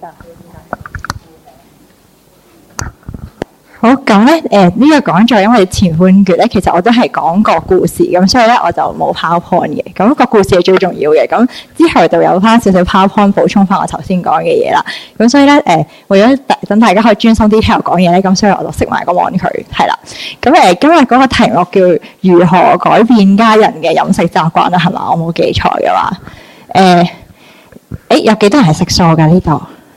好，咁咧呢個講座因為前半段咧，其實我都係講個故事，咁所以咧我就冇 PowerPoint 嘅。咁個故事係最重要嘅，咁之後就有翻少少 PowerPoint 補充翻我頭先講嘅嘢啦。咁所以咧為咗等大家可以專心啲聽我講嘢咧，咁所以我就熄埋個網佢，係啦。咁今日嗰個題目叫如何改變家人嘅飲食習慣啦，係嘛？我冇記錯嘅話，有幾多人係食素㗎呢度？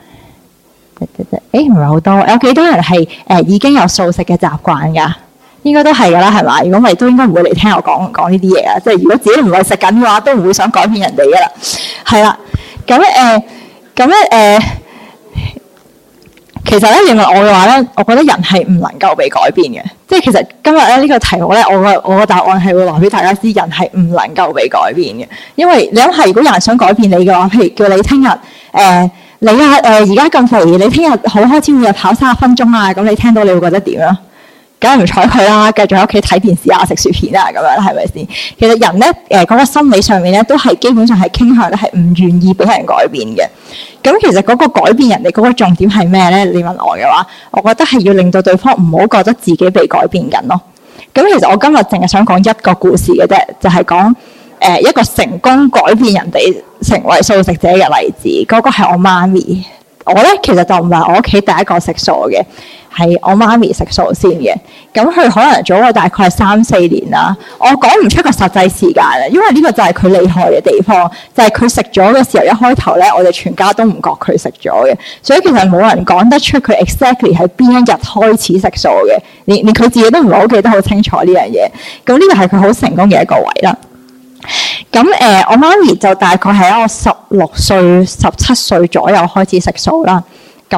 唔係好多，有幾多人係已經有素食嘅習慣㗎？應該都係㗎啦，係嘛？如果唔係，都應該唔會嚟聽我講呢啲嘢啊！即係如果自己唔係食緊嘅話，都唔會想改變人哋㗎啦。係啦，其實咧，你問我嘅話咧，我覺得人係唔能夠被改變嘅。即係其實今日咧呢個題目咧，我個答案係會話俾大家知，人係唔能夠被改變嘅。因為你諗下，如果有人想改變你嘅話，譬如叫你聽日你而家咁肥，你聽日好開始每日跑30分鐘啊！咁你聽到你會覺得點啊？梗係唔睬佢啦，繼續喺屋企睇電視啊、食薯片啊咁樣，係咪先？其實人咧嗰個心理上面咧，都係基本上係傾向咧係唔願意俾人改變嘅。咁其實嗰個改變人哋嗰個重點係咩咧？你問我嘅話，我覺得係要令到對方唔好覺得自己被改變緊咯。咁其實我今日淨係想講一個故事嘅啫，就係講一個成功改變人哋成為素食者嘅例子。嗰個係我媽咪。我咧其實就唔係我屋企第一個食素嘅，係我媽咪食素先嘅。咁佢可能早我大概3-4年啦。我講唔出個實際時間啦，因為呢個就係佢厲害嘅地方，就係佢食咗嘅時候，一開頭咧我哋全家都唔覺佢食咗嘅，所以其實冇人講得出佢 exactly 喺邊一日開始食素嘅，連佢自己都唔係好記得好清楚呢樣嘢。咁呢個係佢好成功嘅一個位啦。咁我媽咪就大概喺我16歲、17歲左右開始食素啦。咁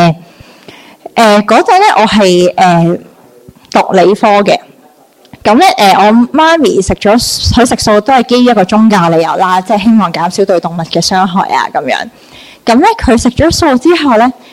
嗰陣咧，我係讀理科嘅。咁咧我媽咪佢食素都係基於一個宗教理由啦，即係希望減少對動物嘅傷害啊咁樣。咁咧佢食咗素之後咧，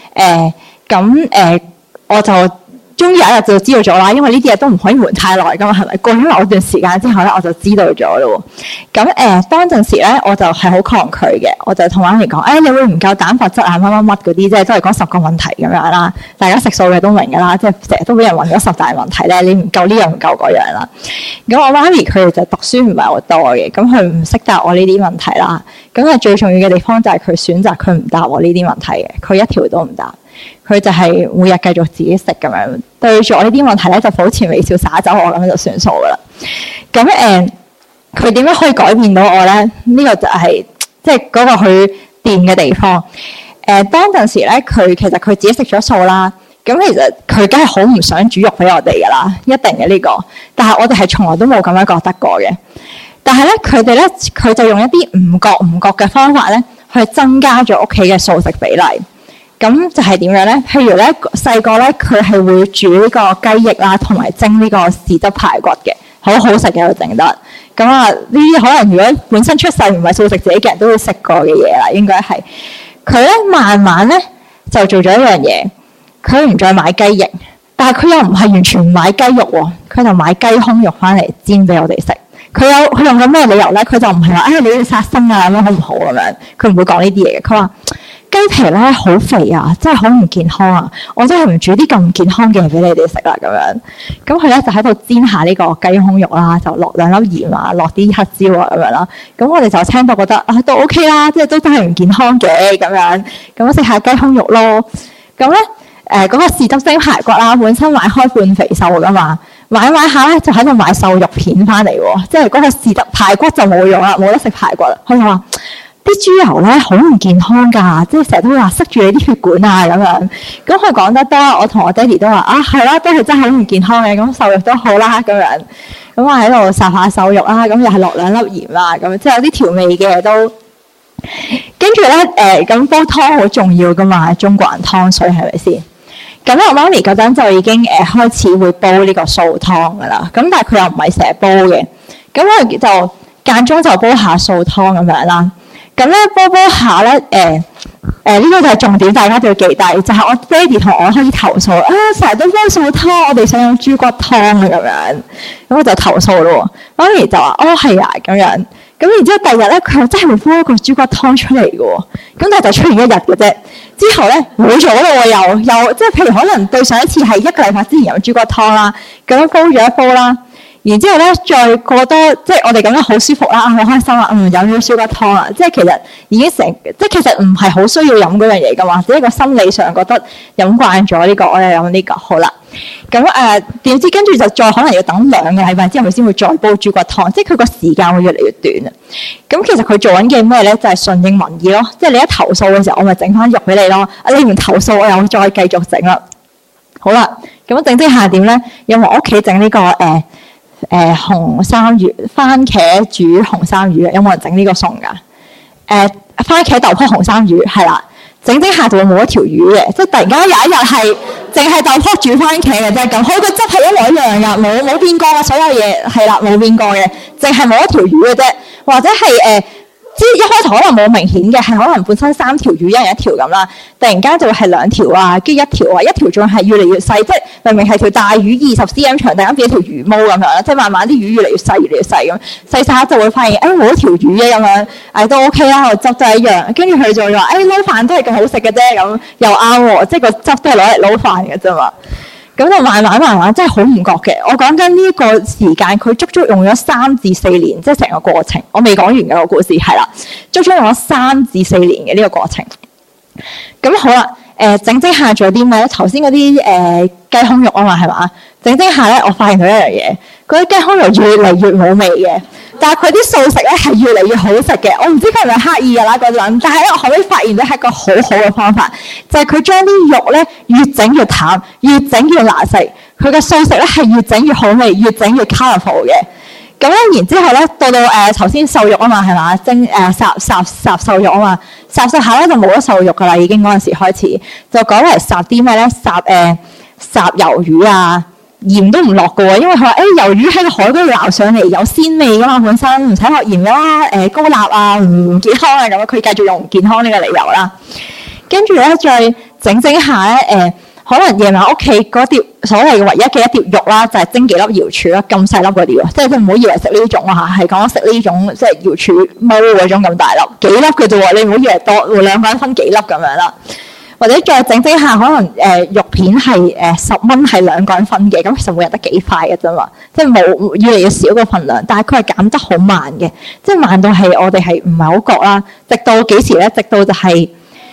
我就終於有一日就知道咗啦，因為呢啲嘢都唔可以瞞太耐噶嘛，係咪？過咗某段時間之後咧，我就知道咗咯。咁當陣時咧，我就係好抗拒嘅，我就同媽咪講：你會唔夠蛋白質啊，乜乜乜嗰啲，即係都係講10個問題咁樣啦。大家食素嘅都明噶啦，即係成日都俾人問咗10大問題咧，你唔夠呢樣唔夠嗰樣啦。咁我媽咪佢哋就讀書唔係好多嘅，咁佢唔識答我呢啲問題啦。咁最重要嘅地方就係佢選擇佢唔答我呢啲問題嘅，佢一條都唔答。佢就係每日繼續自己食咁樣，對住我呢啲問題咧就保持微笑灑走我咁樣就算數噶啦。咁佢點樣可以改變到我咧？呢個就係即係嗰個佢掂嘅地方。當陣時咧，佢其實佢自己食咗素啦。咁其實佢梗係好唔想煮肉俾我哋噶啦，一定嘅呢個。但係我哋係從來都冇咁樣覺得過嘅。但係咧，佢就用一啲唔覺嘅方法咧，去增加咗屋企嘅素食比例。咁就係點樣咧？譬如咧，細個咧，佢係會煮呢個雞翼啦，同埋蒸呢個豉汁排骨嘅，好好食嘅，佢整得。咁啊，呢啲可能如果本身出世唔係素食者嘅人都會食過嘅嘢啦，應該係。佢咧慢慢咧就做咗一樣嘢，佢唔再買雞翼，但係佢又唔係完全唔買雞肉喎，佢就買雞胸肉翻嚟煎俾我哋食。佢用咗咩理由咧？佢就唔係話你要殺生啊咁樣好唔好咁樣，佢唔會講呢啲嘢嘅。佢話雞皮咧好肥啊，真係好唔健康啊！我真係唔煮啲咁唔健康嘅嘢俾你哋食啦咁樣。咁佢咧就喺度煎下呢個雞胸肉啦，就落2粒鹽啊，落啲黑椒啊咁樣啦。咁我哋就聽到覺得都 OK 啦，即係都真係唔健康嘅咁樣。咁食下雞胸肉咯。咁咧嗰個豉汁蒸排骨啦，本身買開半肥瘦噶嘛，買下咧就喺度買瘦肉片翻嚟喎，即係嗰個豉汁排骨就冇用啦，冇得食排骨啦。佢就話啲豬油咧好唔健康㗎，即係成日都會話塞住你啲血管啊咁樣。咁佢講得多，我同我爹哋都話係啦，都係真係好唔健康嘅。咁瘦肉都好啦咁樣。咁我喺度烚下瘦肉啦，咁又係落2粒鹽啦，咁即係有啲調味嘅都。跟住咧咁煲湯好重要㗎嘛，中國人湯水係咪先？咁我媽咪嗰陣就已經開始會煲呢個素湯㗎啦。咁但係佢又唔係成日煲嘅，咁我就間中就煲下素湯咁樣啦。咁咧煲下咧呢個就係重點，大家都要記低，就係我爹哋同我開始投訴成日都煲素湯，我哋想飲豬骨湯啊咁樣。咁我就投訴咯。媽咪就話係啊咁樣。咁然之後第二日咧，佢又真係會煲一個豬骨湯出嚟嘅喎。咁但係就出現1日嘅啫， 之後咧冇咗咯喎，又即係譬如可能對上一次係1個禮拜之前飲豬骨湯啦，咁樣煲咗一煲啦。然之後咧，再過多即係我哋咁樣好舒服啦，好開心啦，飲咗豬骨湯啦，即係其實已經即係其實唔係好需要飲嗰樣嘢噶嘛，只係個心理上覺得飲慣咗呢個，我哋飲呢個好啦。咁點知跟住就再可能要等2個禮拜之後，佢先會再煲豬骨湯，即係佢個時間會越嚟越短啊。咁其實佢做緊嘅咩咧，就係順應民意咯，即係你一投訴嘅時候，我咪整翻肉俾你咯。你唔投訴，我又再繼續整啦。好啦，咁整下點咧？有冇屋企整呢個紅衫魚番茄煮紅衫魚，有冇人整呢個餸㗎？番茄豆卜紅衫魚係啦，整下就會冇一條魚嘅，即係突然間有一日係淨係豆卜煮番茄嘅啫咁，佢個汁係一模一樣㗎，冇變過嘅，所有嘢係啦冇變過嘅，淨係冇一條魚嘅啫，或者係即係一開頭可能冇明顯嘅，係可能本身3條魚一人1條咁啦，突然間就會係2條啊，跟住1條啊，1條仲係越嚟越細，即係明明係條大魚20 cm 長，突然間變一條魚毛咁樣啦，即係慢慢啲魚越嚟越細，越嚟越細咁，細下就會發現冇一條魚嘅咁樣，都 OK 啦，個汁都係一樣，跟住佢就話撈飯都係咁好食嘅啫，咁又啱喎，即係個汁都係攞嚟撈飯嘅啫嘛。咁就慢慢真係好唔覺嘅。我講緊呢個時間，佢足足用咗3至4年，即係成個過程。我未講完嘅個故事係啦，足足用咗3至4年嘅呢個過程。咁好啦，整下做啲咩咧？頭先嗰啲雞胸肉啊嘛，係嘛？整下咧，我發現到一樣嘢，嗰啲雞胸肉越嚟越冇味嘅，但係佢啲素食咧係越嚟越好食嘅。我唔知佢係咪刻意㗎啦嗰陣，但係咧我後尾發現到係一個好好嘅方法，就係佢將啲肉咧越整越淡，越整越難食。佢嘅素食咧係越整越好味，越整越 colourful 嘅。咁咧，然之後咧，到頭先瘦肉啊嘛，係嘛？烚瘦肉啊嘛，烚下咧就冇咗瘦肉㗎啦，已經嗰陣時開始就改為烚啲咩咧？烚魷魚啊！鹽都唔落嘅喎，因為佢話魷魚喺個海嗰度撈上嚟有鮮味㗎嘛，本身唔使落鹽啦，高鈉啊，唔健康啊咁，佢繼續用唔健康呢個理由啦。跟住咧再整下咧，可能夜晚屋企嗰碟所謂嘅唯一嘅一碟肉啦，就係蒸幾粒瑤柱啦，咁細粒嗰啲喎，即係唔好以為食呢種啊嚇，係講食呢種即係瑤柱毛嗰種咁大粒，幾粒嘅啫喎，你唔好以為多，2個人分幾粒咁樣啦。或者再整下，可能肉片係10蚊係2個人分嘅，咁其實每日得幾塊嘅啫嘛，即係冇越嚟越少個份量，但係佢係減得好慢嘅，即係慢到係我哋係唔係好覺啦。直到幾時咧？直到就係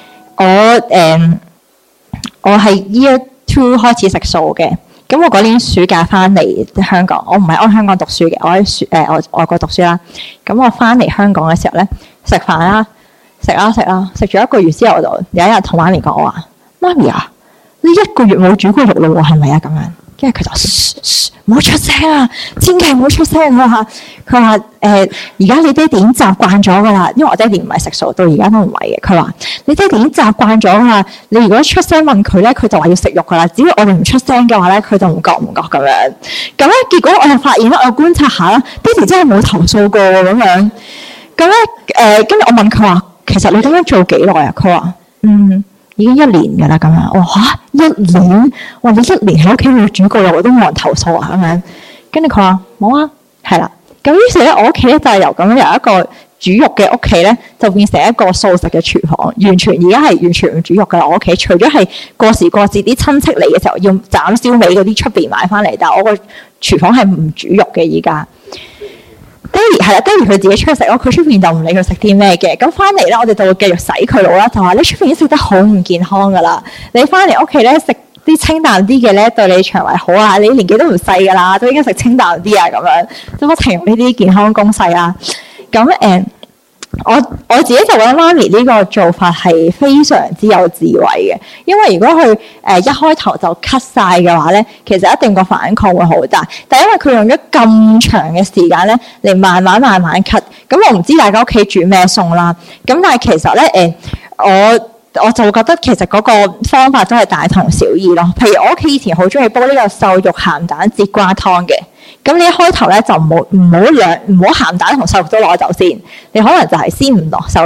我係 Year 2開始食素嘅，咁我嗰年暑假翻嚟香港，我唔係喺香港讀書嘅，我喺外國讀書啦。咁我翻嚟香港嘅時候咧，食飯啦。食咗1個月之後，我就有一日同媽咪講，我話：媽咪啊，你1個月冇煮過肉嘞喎，係咪啊？咁樣，跟住佢就唔好出聲啊，千祈唔好出聲啊！佢話而家你爹哋已經習慣咗㗎啦，因為我爹哋唔係食素，到而家都唔係嘅。佢話你爹哋已經習慣咗㗎啦，你如果出聲問佢咧，佢就話要食肉㗎啦。只要我哋唔出聲嘅話咧，佢就唔覺咁樣。咁咧結果我就發現啦，我觀察下啦，爹哋真係冇投訴過喎咁樣。咁咧跟住我問佢話。其實你咁樣做幾耐啊？佢話已經1年㗎啦咁樣。我話嚇1年？我話你1年喺屋企冇煮過肉，我都冇人投訴啊咁樣。跟住佢話冇啊，係啦。咁於是咧，我屋企咧就係由一個煮肉嘅屋企咧，就變成一個素食嘅廚房。完全而家係完全唔煮肉㗎啦。我屋企除咗係過時過節啲親戚嚟嘅時候要斬燒味嗰啲出邊買翻嚟，但係我個廚房係唔煮肉嘅而家。爹哋係啦，爹哋佢自己出去食咯，佢出邊就唔理佢食啲咩嘅。咁翻嚟咧，我哋就會繼續洗佢腦啦，就話你出邊已經食得好唔健康噶啦，你翻嚟屋企咧食啲清淡啲嘅咧，對你腸胃好啊，你年紀都唔細噶啦，都應該食清淡啲啊咁樣，都不停用呢啲健康攻勢啦。咁我自己就覺得媽咪呢個做法係非常之有智慧嘅，因為如果佢一開頭就 cut 曬嘅話咧，其實一定個反抗會好大。但係因為佢用咗咁長嘅時間咧嚟慢慢 cut， 咁我唔知大家屋企煮咩餸啦。咁但係其實咧我就覺得其實嗰個方法都係大同小異咯。譬如我屋企以前好中意煲呢個瘦肉鹹蛋節瓜湯嘅。咁你一開頭咧就唔好鹹蛋同瘦肉都攞走先，你可能就係先唔落瘦肉，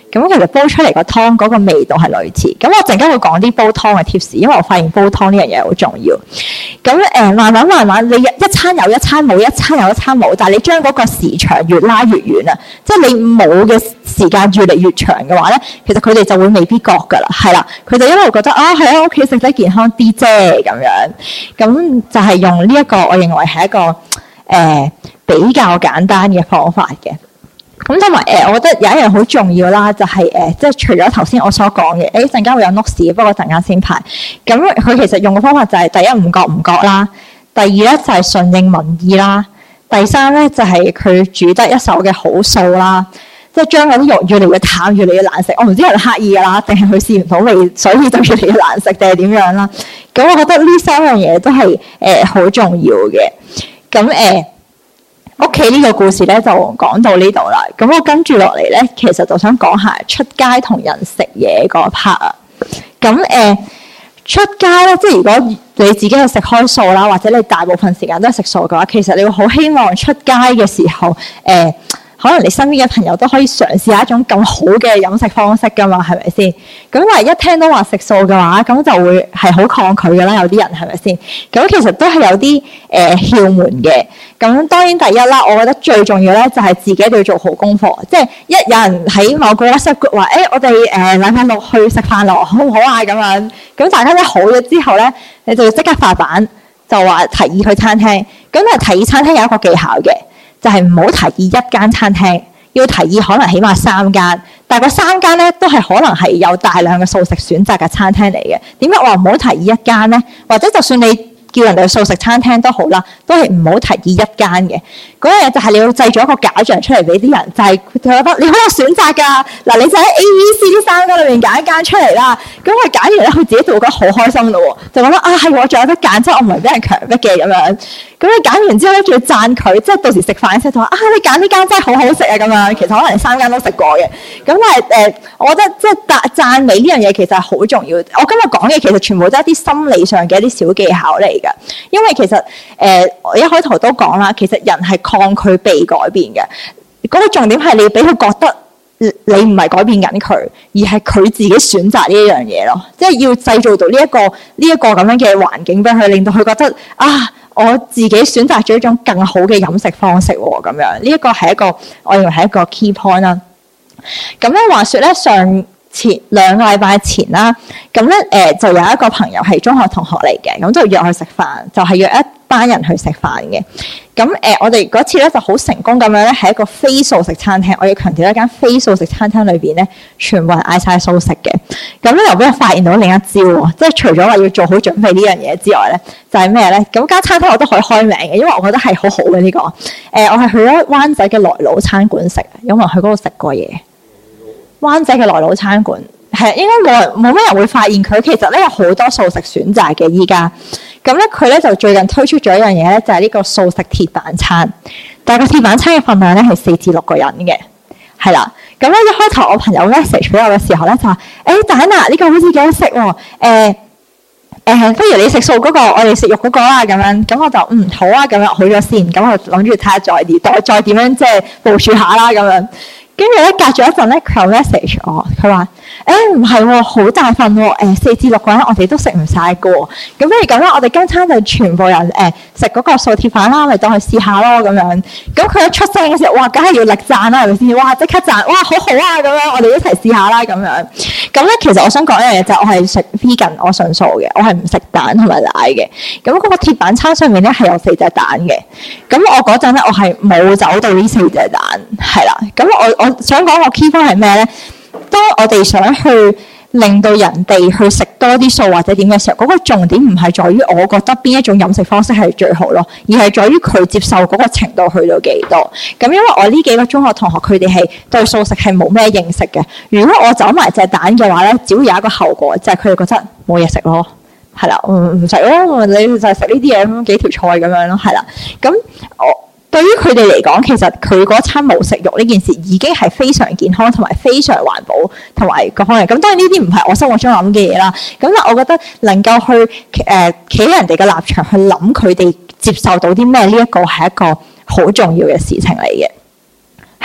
咁其實煲出嚟個湯嗰個味道係類似。咁我陣間會講啲煲湯嘅 tips，因為我發現煲湯呢樣嘢好重要。咁慢慢，你一餐有一餐冇，一餐有一餐冇，但係你將嗰個時長越拉越遠啊！即係你冇嘅時間越嚟越長嘅話咧，其實佢哋就會未必覺㗎啦，係啦，佢就一路覺得啊，喺屋企食得健康啲啫咁樣。咁就係用呢一個，我認為係一個比較簡單嘅方法嘅。咁同埋我覺得有一樣好重要啦，就係即係除咗頭先我所講嘅，陣間會有 notes， 不過陣間先排。咁佢其實用嘅方法就係第一唔覺啦，第二咧就係順應民意啦，第三咧就係佢煮得一手嘅好素啦，即係將嗰啲肉越嚟越淡，越嚟越難食。我唔知係刻意㗎啦，定係佢試唔到味，所以就越嚟越難食，定係點樣啦？咁我覺得呢三樣嘢都係好重要嘅。咁屋企呢個故事咧就講到呢度啦。咁我跟住落嚟咧，其實就想講下出街同人食嘢嗰 part 啊。咁出街咧，即係如果你自己係食開素啦，或者你大部分時間都係食素嘅話，其實你會好希望出街嘅時候可能你身邊嘅朋友都可以嘗試下一種咁好嘅飲食方式㗎嘛，係咪先？咁但係一聽到話食素嘅話，咁就會係好抗拒㗎啦。有啲人係咪先？咁其實都係有啲竅門嘅。咁當然第一啦，我覺得最重要咧就係自己都要做好功課。即係一有人喺某個 WhatsApp group 話我哋禮拜六去食飯咯，好唔好啊？咁樣咁大家一好咗之後咧，你就即刻發版就話提議去餐廳。咁但係提議餐廳有一個技巧嘅。就係唔好提議一間餐廳，要提議可能起碼3間，但係嗰3間咧都係可能係有大量嘅素食選擇嘅餐廳嚟嘅。點解我話唔好提議一間咧？或者就算你叫人哋去素食餐廳都好啦，都係唔好提議一間嘅。嗰樣嘢就係你要製造一個假象出嚟俾啲人，就係佢覺得你好有選擇㗎。嗱，你就喺 A、B、C 呢3間裏面揀一間出嚟啦。咁佢揀完咧，佢自己就會覺得好開心咯喎，就覺得係我仲有得揀，即係我唔係俾人強迫嘅咁樣。咁你揀完之後咧，仲要讚佢，即係到時食飯嘅時候就話你揀呢間真係好好食啊咁樣。其實可能你3間都食過嘅。咁但係我覺得即係讚美呢樣嘢其實係好重要。我今日講嘅其實全部都係一啲心理上嘅一啲小技巧嚟㗎。因為其實我一開頭都講啦，其實人係抗拒被改變嘅。嗰個重點係你要俾佢覺得你唔係改變緊佢，而係佢自己選擇呢一樣嘢咯。即係要製造到呢一個咁樣嘅環境俾佢，令到佢覺得我自己選擇咗一種更好嘅飲食方式喎。咁樣呢一個係一個我認為係一個 key point 啦。咁咧話說咧前2個禮拜前啦，咁咧就有一個朋友係中學同學嚟嘅，咁就約佢食飯，就係約一班人去食飯嘅。咁我哋嗰次咧就好成功咁樣咧，係一個非素食餐廳。我要強調一間非素食餐廳裏邊咧，全部人嗌晒素食嘅。咁咧又俾我發現到另一招喎，即係除咗話要做好準備呢樣嘢之外咧，就係咩咧？咁間餐廳我都可以開名嘅，因為我覺得係好好嘅呢個。我係去咗灣仔嘅來佬餐館食，有冇人去嗰度食過嘢？灣仔嘅來佬餐館係應該冇咩人會發現佢其實咧有好多素食選擇嘅依家。咁咧佢咧就最近推出咗一樣嘢咧，就係呢個素食鐵板餐。但係個鐵板餐嘅份量咧係4至6個人嘅，係啦。咁咧一開頭我朋友 message 俾我嘅時候咧就話：Diana 呢個好似幾好食喎。不如你食素嗰個，我哋食肉嗰個啦咁樣。咁我就好啊咁樣去咗先。咁我諗住睇下再點樣即係部署下啦咁樣。跟住咧，隔咗一陣咧，佢有 message 我，佢話：唔係喎，好大份喎，4至6個人我哋都食唔晒㗎喎。咁不如咁啦，我哋今餐就全部人食嗰個素鐵飯啦，咪當去試下咯咁樣。咁佢一出聲嘅時候，哇，梗係要力讚啦，係咪先？哇，即刻讚，哇，好好啊咁樣，我哋一齊試下啦咁樣。咁咧，其實我想講一樣嘢就係我係食 vegan，我純素嘅，我係唔食蛋同埋奶嘅。咁嗰個鐵板餐上面咧係有4隻蛋嘅。咁我嗰陣咧，我係冇走到呢4隻蛋，係啦。咁我想講個 key point 係咩咧？當我哋想去令到人哋去食多啲素或者點嘅時候，嗰個重點唔係在於我覺得邊一種飲食方式係最好咯，而係在於佢接受嗰個程度去到幾多。咁因為我呢幾個中學同學佢哋係對素食係冇咩認識嘅。如果我走埋隻蛋嘅話咧，只會有一個後果，就係佢哋覺得冇嘢食咯，係啦，唔食咯，你就係食呢啲嘢咁幾條菜咁樣咯，係啦。咁對於佢哋嚟講，其實佢嗰餐冇食肉呢件事已經係非常健康同埋非常環保同埋各方面。咁當然呢啲唔係我心目中諗嘅嘢啦。咁但我覺得能夠去企喺人哋嘅立場去諗佢哋接受到啲咩，呢一個係一個好重要嘅事情嚟嘅。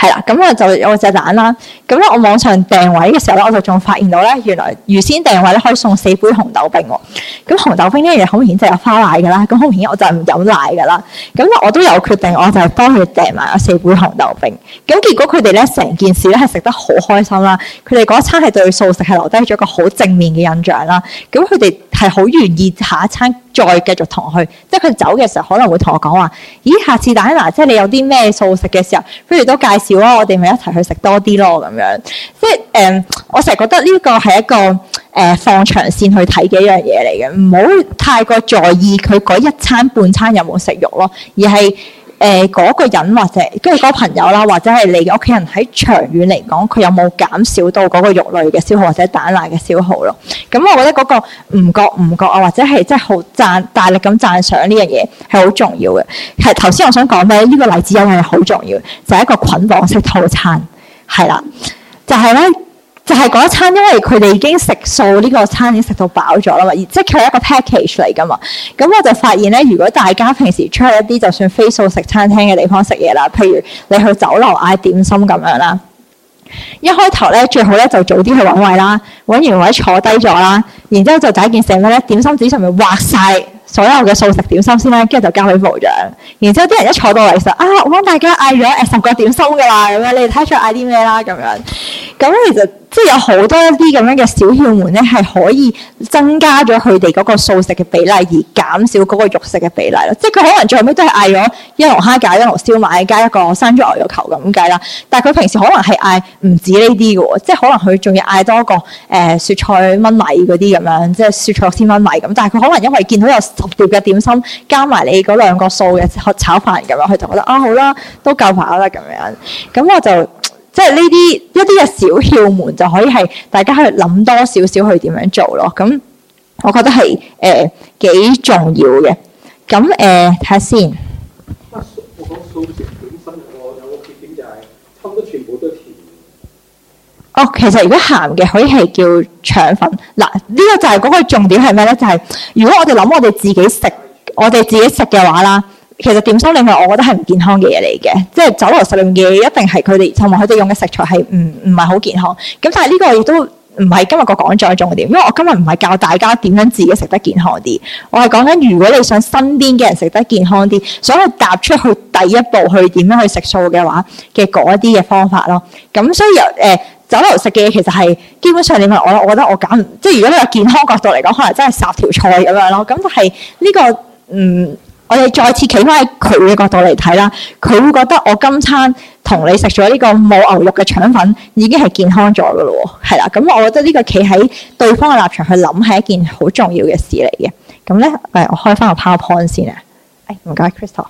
係啦，咁我就有隻蛋啦。咁咧我網上訂位嘅時候咧，我就仲發現到咧，原來預先訂位咧可以送4杯紅豆冰喎。咁紅豆冰呢樣嘢好明顯就有花奶㗎啦，咁好明顯我就唔飲奶㗎啦。咁我都有決定，我就係幫佢訂埋4杯紅豆冰。咁結果佢哋咧成件事咧係食得好開心啦。佢哋嗰一餐係對素食係留低咗一個好正面嘅印象啦。咁佢哋係好願意下一餐再繼續同佢，即係佢走嘅時候可能會同我講話：咦，下次Diana，即係你有啲咩素食嘅時候，不如都介紹啊，我哋咪一齊去食多啲咯咁樣。即係我成日覺得呢個係一個放長線去睇嘅一樣嘢嚟嘅，唔好太過在意佢嗰一餐半餐有冇食肉咯，而係嗰個人或者跟住嗰個朋友啦，或者係你嘅屋企人喺長遠嚟講，佢有冇減少到嗰個肉類嘅消耗或者蛋奶嘅消耗咯？咁我覺得嗰個唔覺啊，或者係真係好大力咁讚賞呢樣嘢係好重要嘅。係頭先我想講嘅呢個例子有樣嘢好重要，就係一個捆綁式套餐，係啦，就係咧。就係嗰一餐，因為佢哋已經食素呢個餐已經食到飽咗啦嘛，即係佢係一個 package 嚟噶嘛。咁我就發現咧，如果大家平時出去一啲就算非素食餐廳嘅地方食嘢啦，譬如你去酒樓嗌點心咁樣啦，一開頭咧最好咧就早啲去揾位啦，揾完位坐低咗啦，然之後就第一件事咩咧？點心紙上面畫晒所有嘅素食點心先啦，跟住就交俾部長。然之後啲人一坐到嚟就我幫大家嗌咗10個點心㗎啦，咁樣你哋睇下嗌啲咩啦咁樣。咁其實即係有好多一啲咁樣嘅小竅門咧，係可以增加咗佢哋嗰個素食嘅比例，而減少嗰個肉食嘅比例咯。即係佢可能最後尾都係嗌咗一籠蝦餃、一籠燒賣加一個山竹牛肉球咁計啦。但係佢平時可能係嗌唔止呢啲嘅喎，即係可能佢仲要嗌多個雪菜炆米嗰啲咁樣，即係雪菜先炆米咁。但係佢可能因為見到有10碟嘅點心加埋你嗰2個素嘅炒飯咁樣，佢就覺得好啦，都夠飽啦咁樣。咁我就即係呢啲一啲嘅小竅門就可以係大家去諗多少少去點樣做咯。咁我覺得係幾重要嘅。咁睇下先。我講素食點心有個缺點就係差唔多全部都甜。其實如果鹹嘅可以係叫腸粉。嗱，呢個就係嗰個重點係咩咧？就係如果我哋諗我哋自己食嘅話啦。其實點心裡面，我覺得係唔健康嘅嘢嚟嘅，即係酒樓食嘅嘢一定係佢哋同埋佢哋用嘅食材係唔係好健康。咁但係呢個亦都唔係今日個講座嘅重點，因為我今日唔係教大家點樣自己食得健康啲，我係講緊如果你想身邊嘅人食得健康啲，想去踏出去第一步去點樣去食素嘅話嘅嗰一啲嘅方法咯。咁所以酒樓食嘅嘢其實係基本上你問我，我覺得我揀唔即係如果你話健康角度嚟講，可能真係烚條菜咁樣咯。咁但係呢個我哋再次企翻喺佢嘅角度嚟睇啦，佢會覺得我今餐同你食咗呢個冇牛肉嘅腸粉已經係健康咗㗎咯喎，係啦。咁我覺得呢個企喺對方嘅立場去諗係一件好重要嘅事嚟嘅。咁咧我開翻個 PowerPoint 先啊。唔該 Crystal。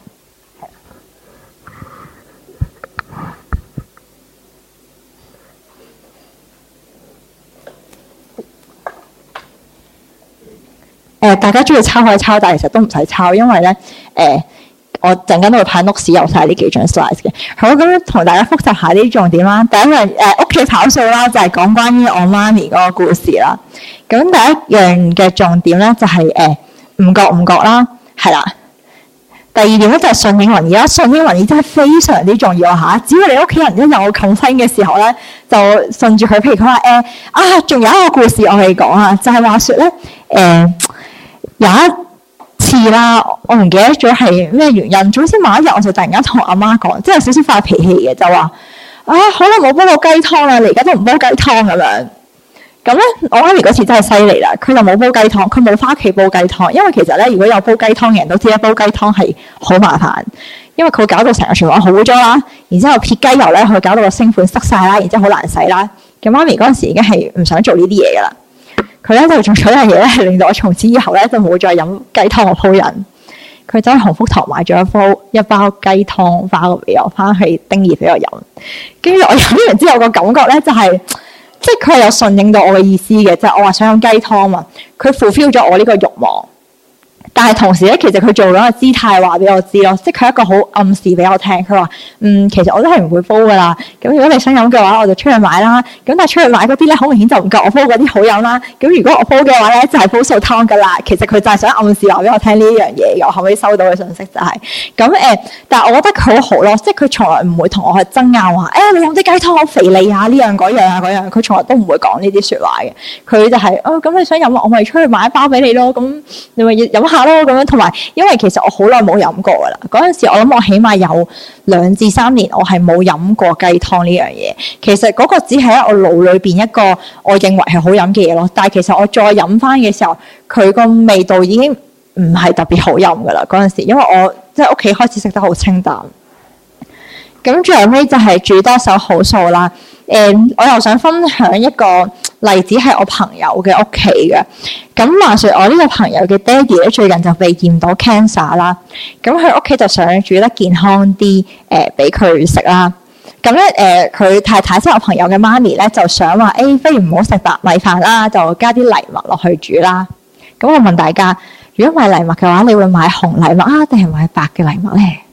大家中意抄可以抄，但係其實都唔使抄，因為咧我陣間都會派 notes 有晒呢幾張 slides 嘅。好，咁同大家複習下啲重點啦。第一樣屋企跑數啦，就係講關於我媽咪嗰個故事啦。咁第一樣嘅重點咧就係唔覺啦，係啦。第二點咧就係順應民意啦，順應民意真係非常之重要嚇。只要你屋企人一有抗爭嘅時候咧，就順住佢。譬如佢話仲有一個故事我哋講啊，就係話説咧有一次啦，我唔記得咗係咩原因。總之某一日我就突然間同阿媽講，即係有少少發脾氣嘅，就話可能冇煲過雞湯啦，你而家都唔煲雞湯咁樣。咁咧，我媽咪嗰次真係犀利啦，佢就冇煲雞湯，佢冇返屋企煲雞湯，因為其實咧，如果有煲雞湯嘅人都知咧，煲雞湯係好麻煩，因為佢搞到成個廚房好污糟啦，然之後撇雞油咧，佢搞到個星盆塞晒啦，然之後好難洗啦。咁媽咪嗰陣時已經係唔想做呢啲嘢噶啦。佢咧就做咗一樣嘢咧，係令到我從此以後咧就冇再飲雞湯嘅鋪人。佢走去鴻福堂買咗一包雞湯包俾我，翻去叮熱俾我飲。跟住我飲完之後個感覺咧就係、即係佢係有順應到我嘅意思嘅，就係、我話想飲雞湯嘛。佢 fulfill 咗我呢個慾望。 但係同時咧，其實佢做緊個姿態話俾我知咯，即係佢一個好暗示俾我聽。佢話：其實我都係唔會煲噶啦。咁如果你想飲嘅話，我就出去買啦。咁但係出去買嗰啲咧，好明顯就唔夠我煲嗰啲好飲啦。咁如果我煲嘅話咧，就係煲素湯噶啦。其實佢就係想暗示話俾我聽呢樣嘢。我後尾收到嘅信息就係咁但係我覺得佢好好咯，即係佢從來唔會同我去爭拗話你飲啲雞湯好肥膩啊，呢樣嗰樣啊嗰樣。佢從來都唔會講呢啲説話嘅。佢就係咁你想飲，我咪出去買一包俾你咯。咁你咪飲下咯咁樣。同埋因為其實我好耐冇飲過噶啦，嗰陣時我諗我起碼有2至3年，我係冇飲過雞湯呢樣嘢。其實嗰個只係喺我腦裏邊一個我認為係好飲嘅嘢咯。但係其實我再飲翻嘅時候，佢個味道已經唔係特別好飲噶啦。嗰陣時因為我即係屋企開始食得好清淡。咁最後尾就係煮多手好素啦。我又想分享一個例子係我朋友嘅屋企嘅。咁話說我呢個朋友嘅爹哋咧，最近就被驗到 cancer 啦。咁佢屋企就想煮得健康啲俾佢食啦。咁咧佢太太即係我朋友嘅媽咪咧，就想話不如唔好食白米飯啦，就加啲藜麥落去煮啦。咁我問大家，如果買藜麥嘅話，你會買紅藜麥啊，定係買白嘅藜麥咧？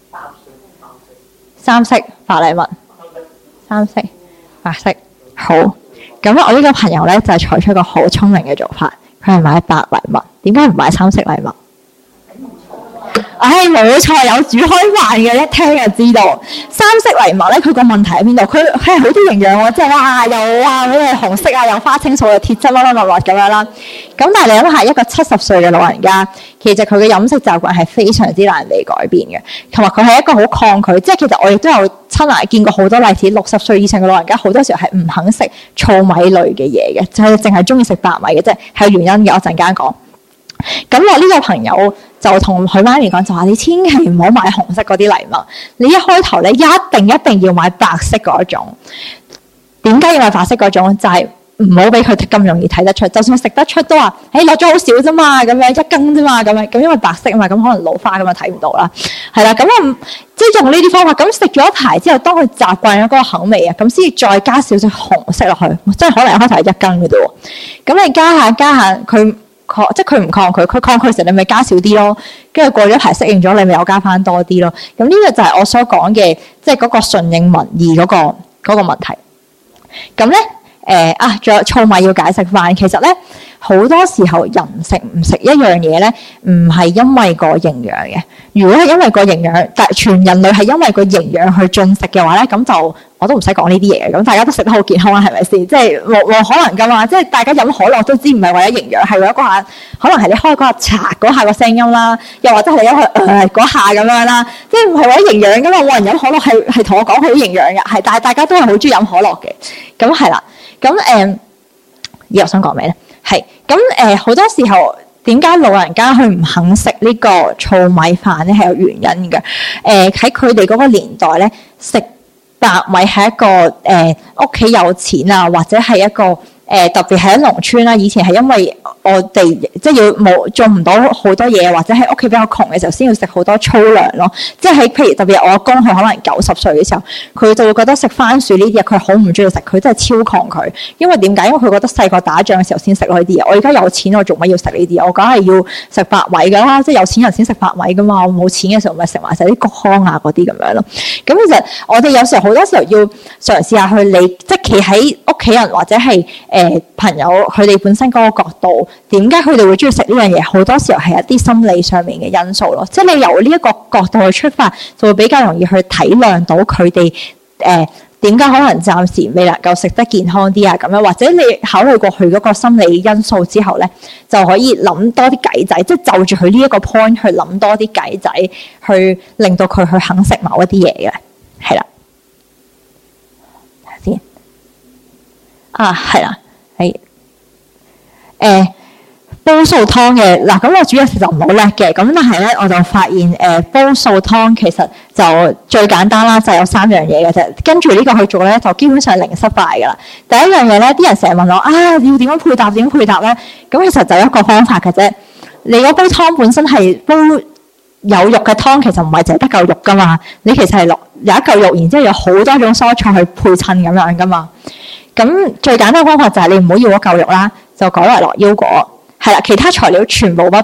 三色白藜麥，三色白色。好，咁咧我呢個朋友咧就係採取一個好聰明嘅做法，佢係買白藜麥。點解唔買三色藜麥？冇錯，有煮開飯嘅一聽就知道。三色藜麥咧，佢個問題喺邊度？佢係好多營養喎，即係又好似紅色啊，又花青素，又鐵質，乜乜乜咁樣啦。咁但係你諗下，一個70歲嘅老人家，其實佢嘅飲食習慣係非常之難被改變嘅，同埋佢係一個好抗拒。即係其實我亦都有親眼見過好多例子，60歲以上嘅老人家好多時候係唔肯食糙米類嘅嘢嘅，就係淨係中意食白米嘅啫，係有原因嘅。我陣間講。咁我呢個朋友就同佢媽咪講，就話你千祈唔好買紅色嗰啲藜麥，你一開頭咧一定要買白色嗰種。點解要買白色嗰種？就係唔好俾佢咁容易睇得出，就算食得出都話落咗好少啫嘛，咁樣1羹啫嘛，咁樣。咁因為白色啊嘛，咁可能老花咁啊睇唔到啦。係啦，咁我即係用呢啲方法。咁食咗一排之後，當佢習慣咗嗰個口味啊，咁先至再加少少紅色落去，即係可能一開頭係1羹嘅啫喎。咁你加下佢。即係佢唔抗拒，佢抗拒時你咪加少啲咯，跟住過咗一排適應咗，你咪又加翻多啲咯。咁呢個就係我所講嘅，即係嗰個順應民意嗰個問題。咁咧仲有糙米要解釋翻，其實咧好多時候人食唔食一樣嘢咧，唔係因為個營養嘅。如果係因為個營養，但係全人類係因為個營養去進食嘅話咧，咁就我都唔使講呢啲嘢嘅。咁大家都食得好健康啦，係咪先？即係冇可能噶嘛。即係大家飲可樂都知唔係為咗營養，係為咗嗰下，可能係你開嗰下茶嗰下個聲音啦，又或者係你飲嗰下咁樣啦。即係唔係為咗營養噶嘛？冇人飲可樂係同我講佢好營養嘅，係但係大家都係好中意飲可樂嘅。咁係啦。咁我想講咩咧？係咁好多時候。點解老人家佢唔肯食呢個糙米飯咧？係有原因嘅。喺佢哋嗰個年代咧，食白米係一個屋企有錢啊，或者係一個特別係喺農村啦。以前係因為我哋即係要種唔到好多嘢，或者喺屋企比較窮嘅時候，先要食好多粗糧咯。即係譬如特別我阿公，佢可能90歲嘅時候，佢就會覺得食番薯呢啲嘢佢好唔中意食，佢真係超抗拒。因為點解？因為佢覺得細個打仗嘅時候先食呢啲嘢。我而家有錢，我做乜要食呢啲？我梗係要食白米㗎啦，即係有錢人先食白米㗎嘛。我冇錢嘅時候咪食埋晒啲谷糠啊嗰啲咁樣咯。咁其實我哋有時候好多時候要嘗試下去即係企喺屋企人或者係朋友佢哋本身嗰個角度。點解佢哋會中意食呢樣嘢？好多時候係一啲心理上面嘅因素咯。即係你由呢一個角度去出發，就會比較容易去體諒到佢哋點解可能暫時未能夠食得健康啲啊咁樣。或者你考慮過佢嗰個心理因素之後咧，就可以諗多啲計仔，即係就住佢呢一個 point 去諗多啲計仔，去令到佢去肯食某一啲嘢嘅。係啦，睇下先。係啦，係煲素湯嘅嗱，咁我煮嘢食就唔好叻嘅，咁但係咧我就發現煲素湯其實就最簡單啦，就有3樣嘢嘅啫。跟住呢個去做咧，就基本上零失敗噶啦。第一樣嘢咧，啲人成日問我要點樣配搭？點樣配搭咧？咁其實就一個方法嘅啫。你嗰煲湯本身係煲有肉嘅湯，其實唔係淨係得嚿肉噶嘛。你其實係落有一嚿肉，然之後有好多種蔬菜去配襯咁樣噶嘛。咁最簡單嘅方法就係你唔好要嗰嚿肉啦，就改為落腰果。係啦，其他材料全部不變，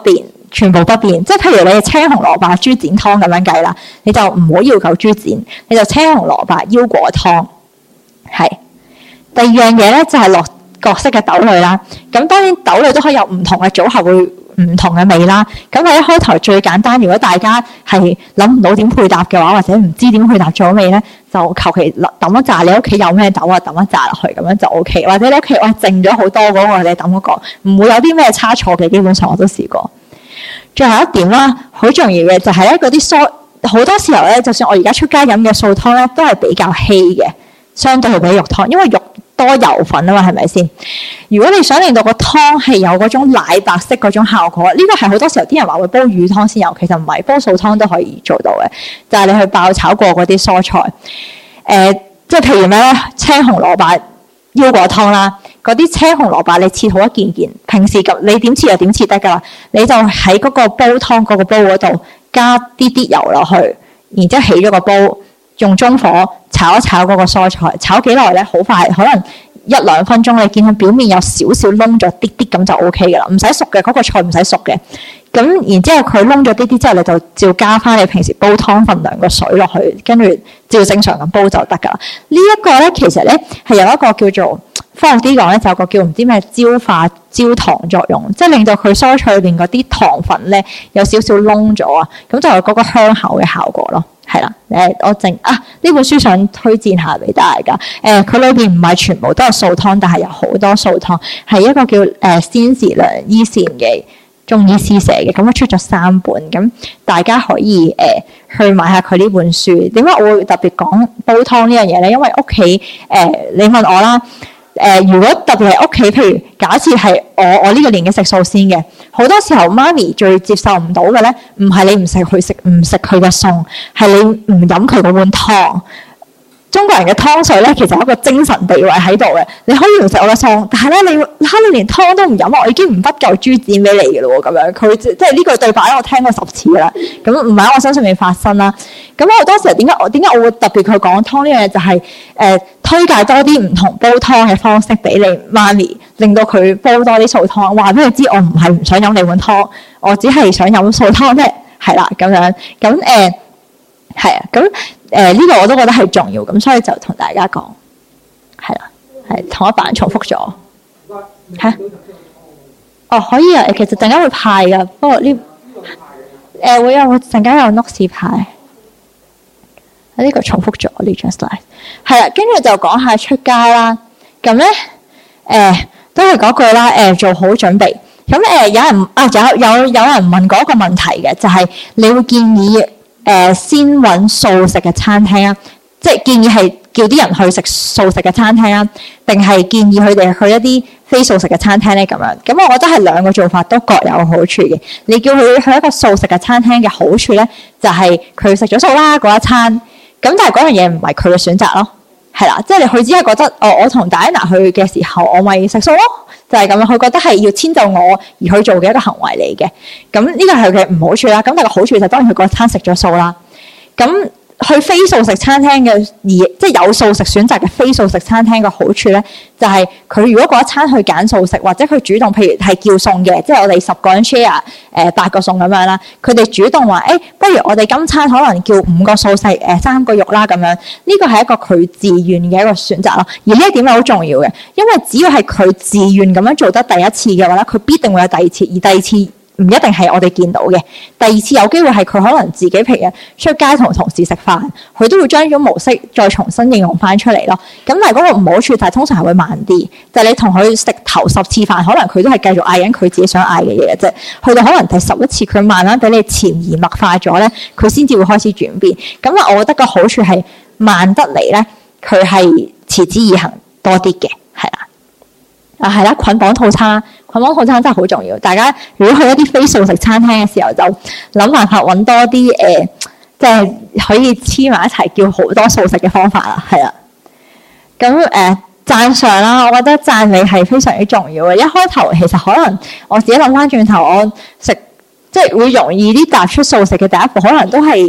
全部不變。即係譬如你係青紅蘿蔔豬展湯咁樣計啦，你就唔好要求豬展，你就青紅蘿蔔腰果湯。係。第二樣嘢咧就係落各式嘅豆類啦。咁當然豆類都可以有唔同嘅組合，會唔同嘅味啦。咁我一開頭最簡單，如果大家係諗唔到點配搭嘅話，或者唔知點配搭咗味咧，就求其揼一紮你屋企有咩豆啊，揼一紮落去咁樣就 O K。或者你屋企哇剩咗好多嗰個，你揼嗰個，唔會有啲咩差錯嘅。基本上我都試過。最後一點啦，好重要嘅就係咧嗰啲蔬，好多時候咧，就算我而家出街飲嘅素湯咧，都係比較稀嘅，相對去比肉湯，因為肉多油份啊嘛，係咪先？如果你想令到個湯係有嗰種奶白色嗰種效果，呢個係好多時候啲人話會煲魚湯先有，其實唔係，煲素湯都可以做到嘅。就係你去爆炒過嗰啲蔬菜，即係譬如咩咧，青紅蘿蔔腰果湯啦，嗰啲青紅蘿蔔你切好一件件，平時咁你點切就點切得㗎啦，你就喺嗰個煲湯嗰個煲嗰度加啲油落去，然之後起咗個煲。用中火炒一炒嗰個蔬菜，炒幾耐咧？好快，可能1-2分鐘，你見佢表面有少少燶咗啲啲咁就 O K 嘅啦，唔使熟嘅，嗰個菜唔使熟嘅。咁然之後佢燶咗啲啲之後，你就照加翻你平時煲湯份量個水落去，跟住照正常咁煲就得㗎啦。呢一個咧其實咧係有一個叫做科學啲講咧，就有個叫唔知咩焦化焦糖作用，即係令到佢蔬菜裏邊嗰啲糖分咧有少少燶咗啊，咁就有嗰個香口嘅效果咯。係啦，我呢本書想推薦下俾大家。佢裏邊唔係全部都係素湯，但係有好多素湯，係一個叫仙時良醫善嘅中醫師寫嘅。咁佢出咗3本，咁大家可以去買下佢呢本書。點解我會特別講煲湯呢樣嘢咧？因為屋企你問我啦。如果特別係屋企，譬如假設係我呢個年紀食素先嘅，好多時候媽咪最接受唔到嘅咧，唔係你唔食佢嘅餸，係你唔飲佢嗰碗湯。中國人嘅湯水咧，其實有一個精神地位喺度嘅。你可以唔食我嘅餸，但係咧你連湯都唔飲，我已經唔不夠豬展俾你嘅咯喎。咁樣佢即係呢句對白，我聽過10次啦。咁唔係喺我身上面發生啦。咁我當時點解我會特別去講湯呢樣嘢？就係推介多啲唔同煲湯嘅方式俾你媽咪，令到佢煲多啲素湯。話俾佢知，我唔係唔想飲你碗湯，我只係想飲素湯啫。係啦，咁樣咁係啊，咁呢個我都覺得係重要，咁所以就同大家講，係啦，係同一版重複咗，嚇，哦可以啊，其實陣間會派噶，不過呢會有陣間有 notes 派，呢個重複咗呢張 slide，係啦，跟住就講下出街啦，咁咧都係嗰句啦，做好準備，咁有人問過一個問題嘅，就係你會建議先揾素食嘅餐廳啊，即係建議係叫啲人去食素食嘅餐廳啊，定係建議佢哋去一啲非素食嘅餐廳咧？咁樣，咁我覺得係兩個做法都各有好處嘅。你叫佢去一個素食嘅餐廳嘅好處咧，就係佢食咗素啦嗰一餐，咁但係嗰樣嘢唔係佢嘅選擇咯，係啦，即係佢只係覺得我同戴安娜去嘅時候，我咪食素咯。就係咁樣，佢覺得係要遷就我而去做嘅一個行為嚟嘅。咁呢個係佢嘅唔好處啦。咁但係個好處就當然佢嗰餐食咗素啦。咁去非素食餐廳嘅即係有素食選擇嘅非素食餐廳嘅好處咧，就係佢如果嗰一餐去揀素食，或者佢主動，譬如係叫餸嘅，即係我哋10個人 share 8個餸咁樣啦。佢哋主動話不如我哋今餐可能叫5個素食3個肉啦咁樣。呢個係一個佢自願嘅一個選擇咯。而呢一點係好重要嘅，因為只要係佢自願咁樣做得第一次嘅話咧，佢必定會有第二次，而第二次唔一定係我哋見到嘅。第二次有機會係佢可能自己平日出街同同事食飯，佢都會將呢種模式再重新應用翻出嚟咯。咁但係嗰個唔好處就係通常係會慢啲，就係你同佢食頭10次飯，可能佢都係繼續嗌緊佢自己想嗌嘅嘢嘅啫。去到可能第11次，佢慢慢俾你潛移默化咗咧，佢先至會開始轉變。咁啊，我覺得個好處係慢得嚟咧，佢係持之以恆多啲嘅，係啦。係啦，捆綁套餐真係好重要。大家如果去一啲非素食餐廳嘅時候，就諗辦法揾多啲即係可以黐埋一齊叫好多素食嘅方法啦。係啦，咁讚賞啦，我覺得讚美係非常之重要嘅。一開頭其實可能我自己諗翻轉頭，我食即係會容易啲踏出素食嘅第一步，可能都係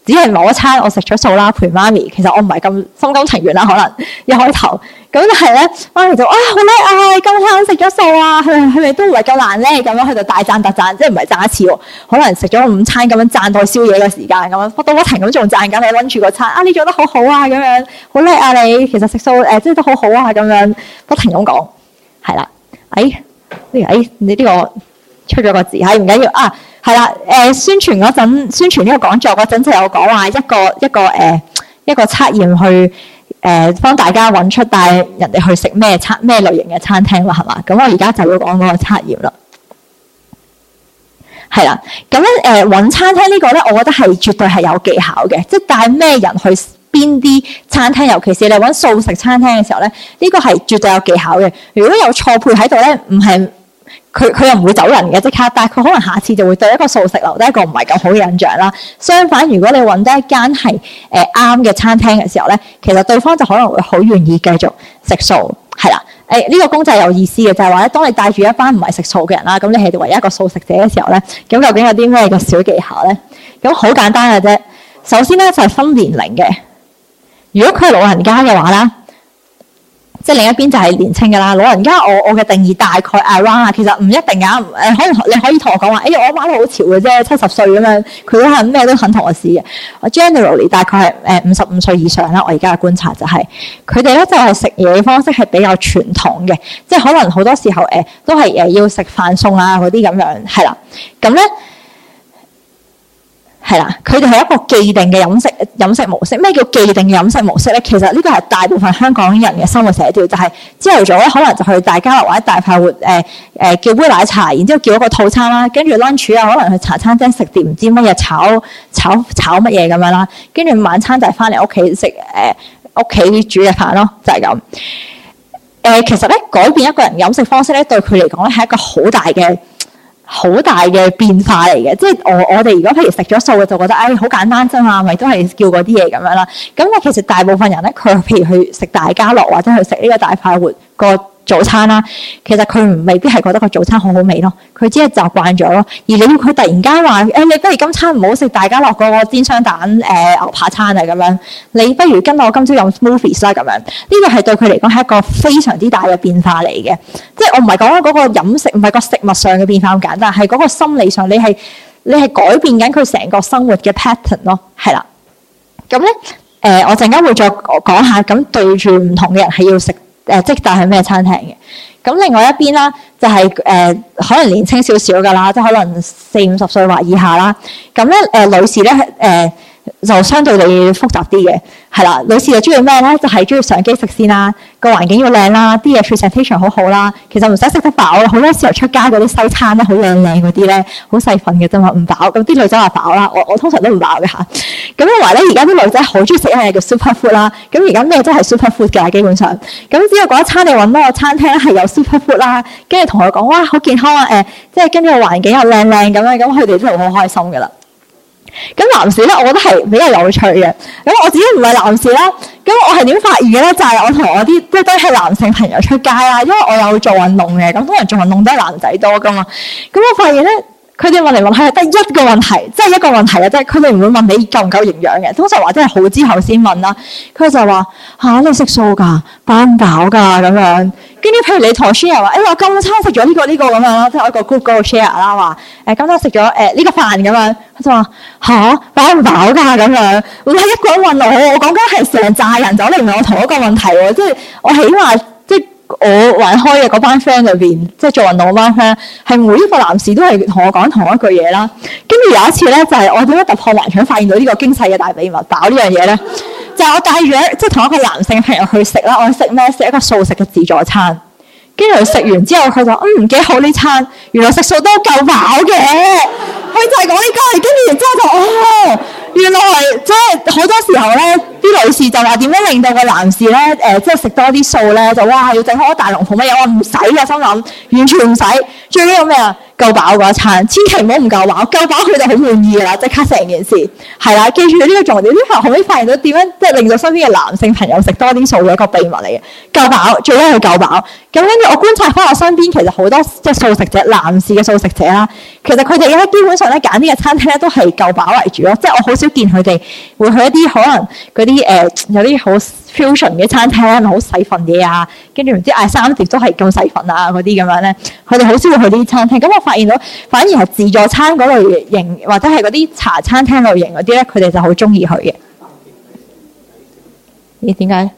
只係某一餐我食咗素啦，陪媽咪。其實我唔係咁心甘情願啦，可能一開頭。咁但係咧，媽咪就好叻啊！今餐食咗素啊，係咪都唔係夠難咧？咁樣佢就大讚特讚，即係唔係讚一次喎？可能食咗午餐咁樣讚到宵夜嘅時間咁樣，不停咁仲讚緊你溫住個餐啊！你做得好好啊，咁樣好叻啊你！其實食素即係都好好啊，咁樣不停咁講，係啦。你呢個出咗個字唔緊要啊。係啦，宣傳呢個講座嗰陣就有講話一個測驗去幫大家揾出帶人哋去食咩類型嘅餐廳啦，係嘛？咁我而家就要講嗰個測驗啦。係啦，咁咧揾餐廳呢個咧，我覺得係絕對係有技巧嘅，即係帶咩人去邊啲餐廳，尤其是你揾素食餐廳嘅時候咧，呢個係絕對有技巧嘅。如果有錯配喺度咧，唔係。佢又唔會走人嘅即刻，但係佢可能下次就會對一個素食留低一個唔係咁好嘅印象啦。相反，如果你揾得一間係啱嘅餐廳嘅時候咧，其實對方就可能會好願意繼續食素，係啦。呢個公仔有意思嘅就係話咧，當你帶住一班唔係食素嘅人啦，咁你係唯一一個素食者嘅時候咧，咁究竟有啲咩嘅小技巧咧？咁好簡單嘅啫。首先咧就係分年齡嘅。如果佢係老人家嘅話啦。即係另一邊就係年青㗎啦，老人家我嘅定義大概 around 其實唔一定㗎，可能你可以同我講話，我阿媽都好潮嘅啫，70歲咁樣，佢都係咩都肯同我試嘅。我 generally 大概係55歲以上啦，我而家嘅觀察就係佢哋咧就係食嘢嘅方式係比較傳統嘅，即係可能好多時候都係要食飯餸啊嗰啲咁樣，係啦，咁咧。係啦，佢哋係一個既定嘅飲食模式。咩叫既定嘅飲食模式咧？其實呢個係大部分香港人嘅生活寫照，就係朝頭早咧可能就去大家樂或者大快活叫杯奶茶，然之後叫一個套餐啦，跟住 lunch 啊可能去茶餐廳食啲唔知乜嘢炒乜嘢咁樣啦，跟住晚餐就係翻嚟屋企食屋企煮嘅飯咯，就係咁。其實咧改變一個人飲食方式咧，對佢嚟講咧係一個好大嘅變化嚟嘅，即係我哋如果譬如食咗素嘅，就覺得好簡單啫嘛，咪都係叫嗰啲嘢咁樣啦。咁但其實大部分人咧，佢譬如去食大家樂或者去食呢個大快活個早餐啦，其實佢未必係覺得個早餐好好味咯，佢只係習慣咗咯。而你要佢突然間話你不如今餐唔好食大家樂嗰個煎雙蛋牛扒餐啊咁樣，你不如跟我今朝飲 smoothies 啦咁樣，呢個係對佢嚟講係一個非常之大嘅變化嚟嘅。即係我唔係講緊嗰個飲食，唔係個食物上嘅變化咁簡單，係嗰個心理上你係改變緊佢成個生活嘅 pattern 咯，係啦。咁咧我陣間會再講下，咁對住唔同嘅人係要食。即帶係咩餐廳嘅？咁另外一邊啦，就係可能年青少少㗎啦，即係可能40-50歲或以下啦。咁咧女士咧就相對地複雜啲嘅，係啦。女士就中意咩咧？就係中意相機食先啦，個環境要靚啦，啲嘢 presentation 好好啦。其實唔使食得飽，好多時候出街嗰啲西餐咧，好靚嗰啲咧，好細份嘅啫嘛，唔飽。咁啲女仔話飽啦，我通常都唔飽嘅嚇。咁因為咧，而家啲女仔好中意食一樣嘢叫 super food 啦。咁而家咩都係 super food 嘅，基本上。咁只要嗰一餐你揾到個餐廳係有 super food 啦，跟住同佢講哇好健康啊，即係跟住個環境又靚咁樣，咁佢哋都好開心㗎啦。咁男士咧，我覺得係比較有趣嘅。咁我自己唔係男士啦，咁我係點發現嘅咧？就係我同我啲即係都係男性朋友出街啦，因為我有做運動嘅，咁通常做運動都係男仔多噶嘛。咁我發現咧，佢哋問嚟問去係得一個問題，即係一個問題嘅啫。佢哋唔會問你夠唔夠營養嘅，通常話真係好之後先問啦。佢就話你食素㗎，飽唔飽㗎咁樣。跟住譬如你同我 share 話，我今餐食咗呢個咁樣啦，即係我一個 group 嗰個 share 啦，話今餐食咗呢個飯咁樣，佢就話飽唔飽㗎咁樣。唔係一個人問我講緊係成扎人走嚟問我同一個問題喎，即係我起碼即係我玩開嘅嗰班 friend 裏邊，即係做運動嗰班 friend，係每一個男士都係同我講同一句嘢啦。跟住有一次咧，就係我點樣突破盲腸發現到呢個驚世嘅大秘密飽呢樣嘢咧？就係我帶住即係同一個男性朋友去食啦，我去食咩？食一個素食嘅自助餐。跟住佢食完之後，佢就幾好呢餐，原來食素都夠飽嘅。佢就係講呢句，跟住然之後就原來即係好多時候咧，啲女士就話點樣令到個男士咧即係食多啲素咧，就哇要整開大龍鳳乜嘢，我唔使嘅，心諗完全唔使，最緊要咩啊？夠飽嗰一餐，千祈唔好唔夠飽，夠飽佢就好滿意㗎啦，即刻成件事係啦。記住呢個重點，啲後尾發現到點樣即係令到身邊嘅男性朋友食多啲素嘅一個秘密嚟嘅，夠飽最緊要夠飽。咁跟住我觀察翻我身邊其實好多即係素食者，男士嘅素食者啦， 其實佢哋咧基本上咧揀啲嘅餐廳咧都係夠飽為主咯，即係我好少見佢哋會去一啲可能嗰啲有啲好 fusion 嘅餐廳，好細份嘢啊，跟住唔知嗌3碟都係咁細份啊嗰啲咁樣咧，佢哋好少會去呢啲餐廳。咁我發現到反而係自助餐嗰類型或者係嗰啲茶餐廳類型嗰啲咧，佢哋就好中意去嘅。咦？點解？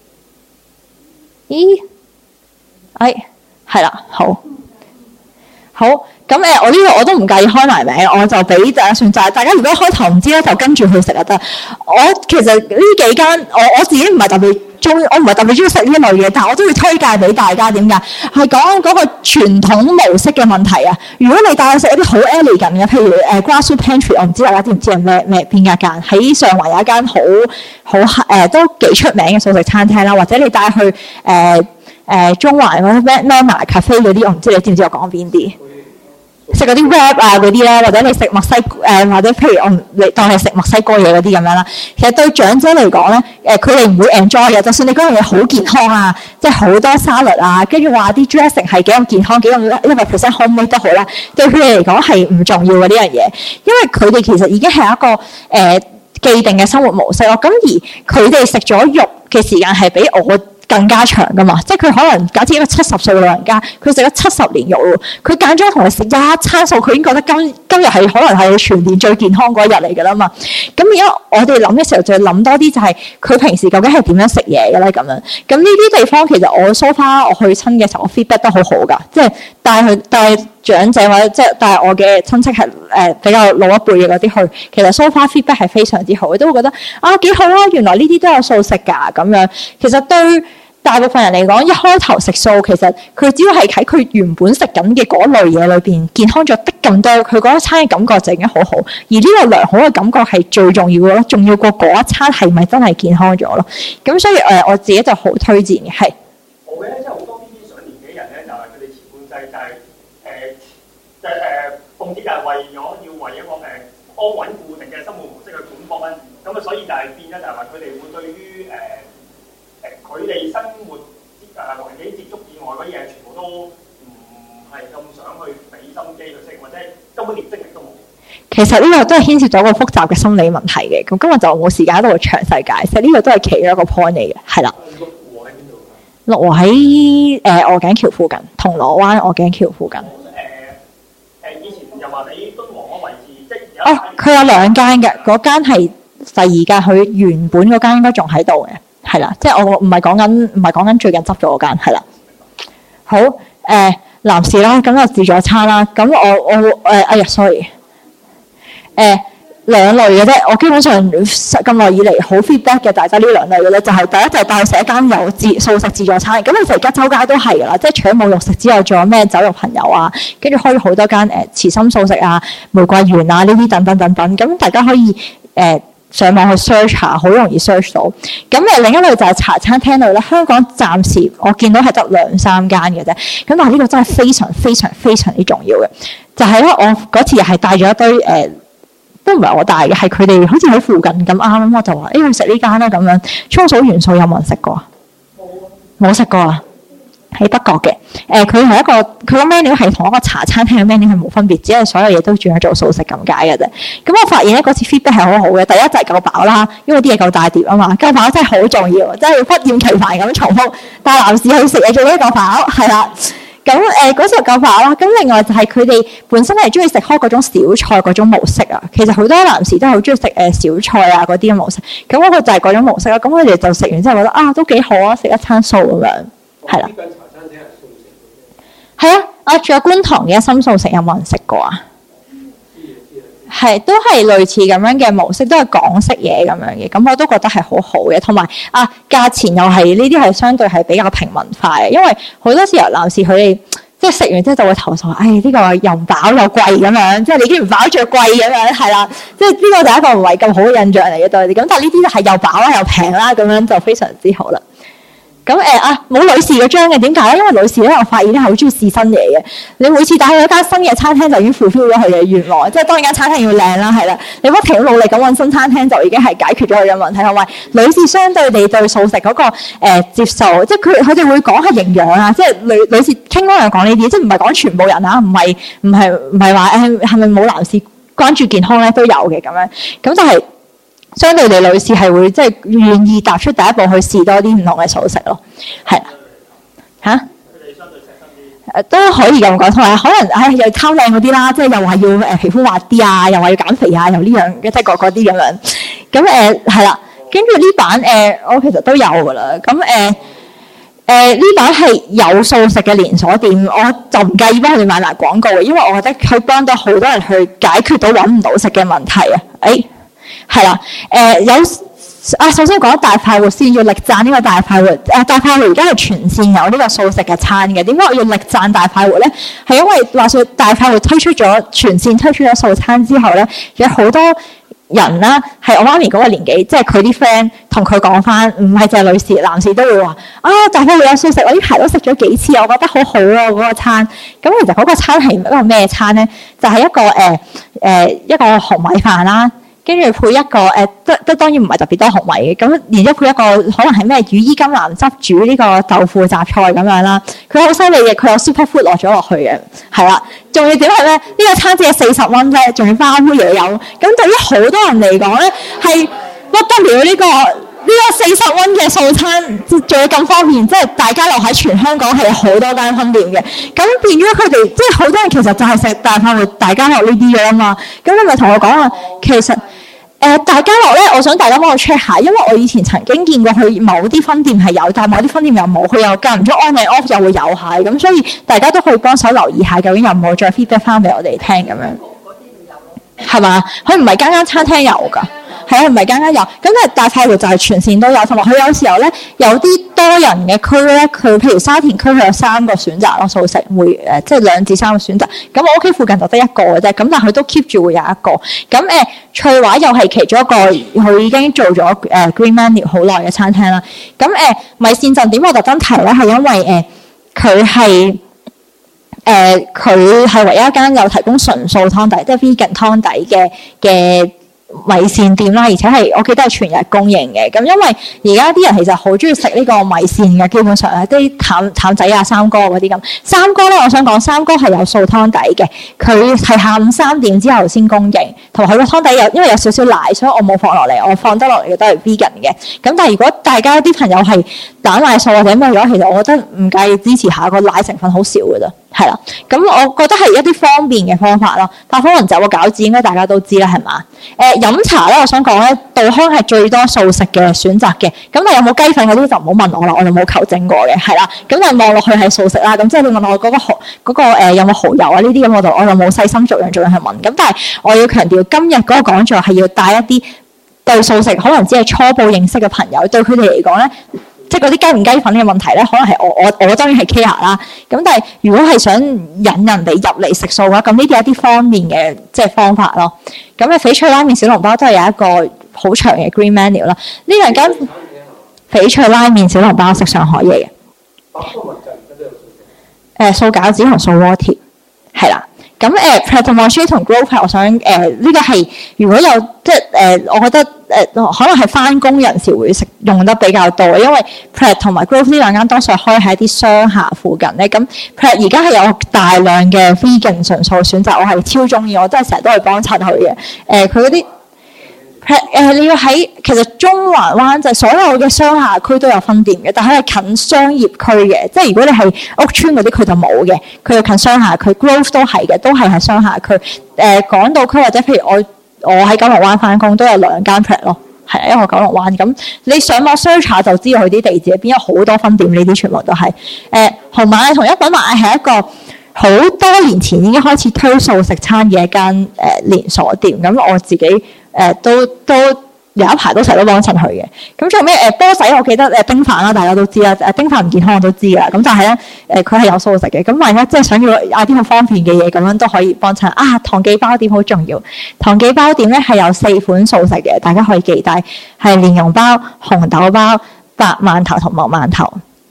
咦？係啦，好。咁我呢個我都唔介意開埋名，我就俾大家算就係大家如果開頭唔知咧，就跟住去食就得。我其實呢幾間我自己唔係特別中意，我唔係特別中意食呢類嘢，但係我都會推介俾大家。點解？係講嗰個傳統模式嘅問題啊！如果你帶我食一啲好 elegant 嘅，譬如Grassroots Pantry， 我唔知大家知唔知係咩邊一間？喺上環有一間好都幾出名嘅素食餐廳啦，或者你帶去中環嗰啲 Nana Cafe 嗰啲，我唔知你知唔知我講邊啲？食嗰啲 wrap 啊嗰啲咧，或者你食墨西或者譬如你當係食墨西哥嘢嗰啲咁樣啦。其實對長者嚟講咧，佢哋唔會 enjoy 嘅。就算你嗰樣嘢好健康啊，即係好多沙律啊，跟住話啲 dressing 係幾咁健康，幾咁100% homemade 都好啦，對佢哋嚟講係唔重要嘅呢樣嘢，因為佢哋其實已經係一個既定嘅生活模式咯。咁而佢哋食咗肉嘅時間係比我更加長噶嘛，即係佢可能假設一個70歲嘅老人家，佢食咗70年肉喎，佢間中同你食一餐餸，佢已經覺得今日係可能係全年最健康嗰一日嚟㗎啦嘛。咁而家我哋諗嘅時候，就要諗多啲，就係佢平時究竟係點樣食嘢嘅咧咁樣。咁呢啲地方其實我 so far 我去親嘅時候，我 feedback 都好好㗎，即係帶長者或者即係帶我嘅親戚係比較老一輩嘅嗰啲去，其實 so far feedback 係非常之好，都會覺得幾好啊！原來呢啲都有素食㗎咁樣。其實對大部分人嚟講，一開頭食素，其實佢只要係喺佢原本食緊嘅嗰類嘢裏邊健康咗的咁多，佢嗰一餐嘅感覺就已經好好。而呢個良好嘅感覺係最重要嘅咯，重要過嗰一餐係咪真係健康咗咯？咁所以我自己就好推薦嘅係。 好嘅，即係好多呢啲上年紀人咧，就係佢哋前半世就係奉旨就係為咗要為一個安穩固定嘅生活模式去管幫緊，咁啊所以就係變咗就係話佢哋會對於佢哋生活環境接觸以外嗰啲嘢，全部都唔係咁想去俾心機去識，或者根本連精力都冇。 其實呢個都係牽涉咗個複雜嘅心理問題嘅，咁今日就冇時間喺度詳細解釋。呢個都係其中一個 point 嚟嘅，係啦。綠和喺邊度？綠和喺鵝頸橋附近，銅鑼灣鵝頸橋附近。 以前又話你敦煌嗰位置，即係佢有兩間嘅，嗰間係第二間，佢原本嗰間應該仲喺度嘅。係啦，即係我唔係講緊最近執咗嗰間，係啦。好，男士啦，咁就自助餐啦。咁我sorry，兩類嘅啫。我基本上咁耐以嚟好 feedback 嘅，大家呢兩類嘅咧，就係第一就係帶佢食一間有素食自助餐。咁其實而家周街都係㗎啦，即係除咗冇肉食之外，仲有咩酒肉朋友啊，跟住開咗好多間慈心素食啊、玫瑰園啊呢啲等等等等。咁大家可以上網去 search 下，好容易 search 到。咁另一類就係茶餐廳類咧，香港暫時我見到係得2-3間嘅啫。咁但係呢個真係非常非常非常之重要嘅，就係咧我嗰次係帶咗一堆都唔係我帶嘅，係佢哋好似喺附近咁啱，咁我就話去食呢間啦咁樣。蔥嫂元素有冇人食過啊？冇食過啊！喺北角嘅，佢係佢個 menu 係同一個茶餐廳嘅 menu 係冇分別，只係所有嘢都轉咗做素食咁解嘅啫。咁我發現咧嗰次 feedback 係好好嘅。第一就係夠飽啦，因為啲嘢夠大碟啊嘛，夠飽真係好重要，真係要不厭其煩咁重複帶男士去食嘢，做呢夠飽係啦。咁嗰次夠飽啦。咁另外就係佢哋本身係中意食開嗰種小菜嗰種模式啊。其實好多男士都係好中意食小菜啊嗰啲嘅模式。咁嗰個就係嗰種模式啦。咁佢哋就食完之後覺得都幾好啊，食一餐素咁樣係啦。係啊，仲有觀塘嘅心素食有冇人食過啊？係都係類似咁樣嘅模式，都係港式嘢咁樣嘅。咁我都覺得係好好嘅，同埋價錢又係呢啲係相對係比較平民化嘅，因為好多時候男士佢哋即係食完之後就會投訴話，呢個又唔飽又貴咁樣，即係你已經唔飽著貴咁樣，係啦，即係呢個就係一個唔係咁好嘅印象嚟嘅對你。咁但係呢啲係又飽啦又平啦，咁樣就非常之好啦。 咁冇女士嗰張嘅，點解咧？因為女士咧，我發現咧係好中意試新嘢嘅。你每次帶去一間新嘅餐廳，就已經 fulfill 咗佢嘅願望。即係當然間餐廳要靚啦，係啦。你不停努力咁揾新餐廳，就已經係解決咗佢嘅問題。同埋女士相對地對素食嗰個接受，即係佢哋會講係營養啊，即係女士傾嗰樣講呢啲，即係唔係講全部人啊，唔係話係咪冇男士關注健康咧都有嘅咁樣。咁就係相對地，女士係會即係願意踏出第一步去試多啲唔同嘅素食咯，係啦嚇。都可以咁講，同埋可能又貪靚嗰啲啦，即係又話要皮膚滑啲啊，又話要減肥啊，又呢樣即係嗰啲咁樣。咁係啦，跟住呢版我其實都有噶啦。咁呢版係有素食嘅連鎖店，我就唔介意幫佢哋買埋廣告嘅，因為我覺得佢幫到好多人去解決到揾唔到食嘅問題啊！係啦，首先講大快活先，要力讚呢個大快活。大快活而家係全線有呢個素食嘅餐嘅。點解我要力讚大快活咧？係因為話說大快活全線推出咗素餐之後咧，有好多人啦，係我媽咪嗰個年紀，即係佢啲 friend 同佢講翻，唔係淨係女士，男士都會話大快活有素食，我呢排都食咗幾次，我覺得好好啊嗰個餐。咁其實嗰個餐係一個咩餐咧？就係一個一個紅米飯啦。跟住配一個當然唔係特別多紅米嘅，咁然之後配一個可能係咩羽衣甘藍汁煮呢個豆腐雜菜咁樣啦。佢好犀利嘅，佢有 super food 落咗落去嘅，係啦。仲要點係咧？呢個餐只係40蚊啫，仲要包杯嘢飲。咁對於好多人嚟講咧，係不得了呢個40蚊嘅素餐，仲要咁方便，即係大家樂喺全香港係有好多間分店嘅。咁變咗佢哋，即係好多人其實就係食大快活、大家樂呢啲嘅啦嘛。咁你咪同我講話，其實大家樂咧，我想大家幫我 check 下，因為我以前曾經見過佢某啲分店係有，但係某啲分店又冇，佢又間唔中 on and off 又會有下，咁所以大家都可以幫手留意下，究竟有冇再 feedback 翻俾我哋聽咁樣，係嘛？佢唔係間間餐廳有㗎。係啊，唔係間間有，咁但係大快活就係全線都有，同埋佢有時候咧有啲多人嘅區咧，佢譬如沙田區佢有3個選擇咯，素食會即係2至3個選擇。咁我屋企附近就得1個嘅啫，咁但係佢都 keep 住會有一個。咁翠華又係其中一個，佢已經做咗Green Menu 好耐嘅餐廳啦。咁米線陣點我特登提咧，係因為佢係唯一一間有提供純素湯底，即係 vegan 湯底嘅米線店啦，而且係我記得係全日供應嘅。咁因為而家啲人其實好中意食呢個米線嘅，基本上係啲淡仔啊、三哥嗰啲咁。三哥咧，我想講三哥係有素湯底嘅，佢係下午3點之後先供應，同埋佢個湯底因為有少少奶，所以我冇放落嚟，我放得落嚟嘅都係 vegan 嘅。咁但係如果大家啲朋友係蛋奶素或者咩嘅話，其實我覺得唔介意支持下，個奶成分好少嘅啫。係啦，咁我覺得係一啲方便嘅方法咯。八方雲集個餃子應該大家都知啦，係嘛？飲茶咧，我想講咧，稻香係最多素食嘅選擇嘅。咁但係有冇雞粉嗰啲就唔好問我啦，我就冇求證過嘅，係啦。咁但係望落去係素食啦。咁即係你問我嗰個有冇蠔油啊呢啲咁，我就冇細心逐樣去問。咁但係我要強調，今日嗰個講座係要帶一啲對素食可能只係初步認識嘅朋友，對佢哋嚟講咧。即係嗰啲雞唔雞粉嘅問題咧，可能係我當然係 care 啦。咁但係如果係想引人哋入嚟食素嘅話，咁呢啲有一啲方面嘅即係方法咯。咁翡翠拉麵小籠包都係有一個好長嘅 green menu 啦。呢兩間翡翠拉麵小籠包食上海嘢嘅。素餃子同素鍋貼係啦。咁Pret A Manger同 Grove 我想呢個係如果有即係我覺得可能係翻工人士會用得比較多，因為 Pret 同埋 Grove 呢兩間多數開喺啲商廈附近咧。咁 Pret 而家係有大量嘅 vegan 純素選擇，我係超中意，我真係成日都係幫襯佢嘅。佢嗰啲 Pret 你要喺其實中環灣就所有嘅商廈區都有分店嘅，但係係近商業區嘅，即係如果你係屋村嗰啲佢就冇嘅，佢又近商廈區。Grove 都係嘅，都係喺商廈區。港島區或者譬如我喺九龍灣翻工都有2間 Pret 咯，係一個九龍灣。咁你上網 search 下就知道佢啲地址喺邊，有好多分店，呢啲全部都係。紅瑪同一品買係一個好多年前已經開始推素食餐嘅一間連鎖店。咁我自己都有一排都成日都幫襯佢嘅。咁仲有咩波仔？我記得冰飯啦，大家都知啦。冰飯唔健康我都知㗎。咁但係咧佢係有素食嘅。咁萬一即係想要嗌啲好方便嘅嘢，咁樣都可以幫襯。唐記包點好重要。唐記包點咧係有4款素食嘅，大家可以記低係蓮蓉包、紅豆包、白饅頭同木饅頭。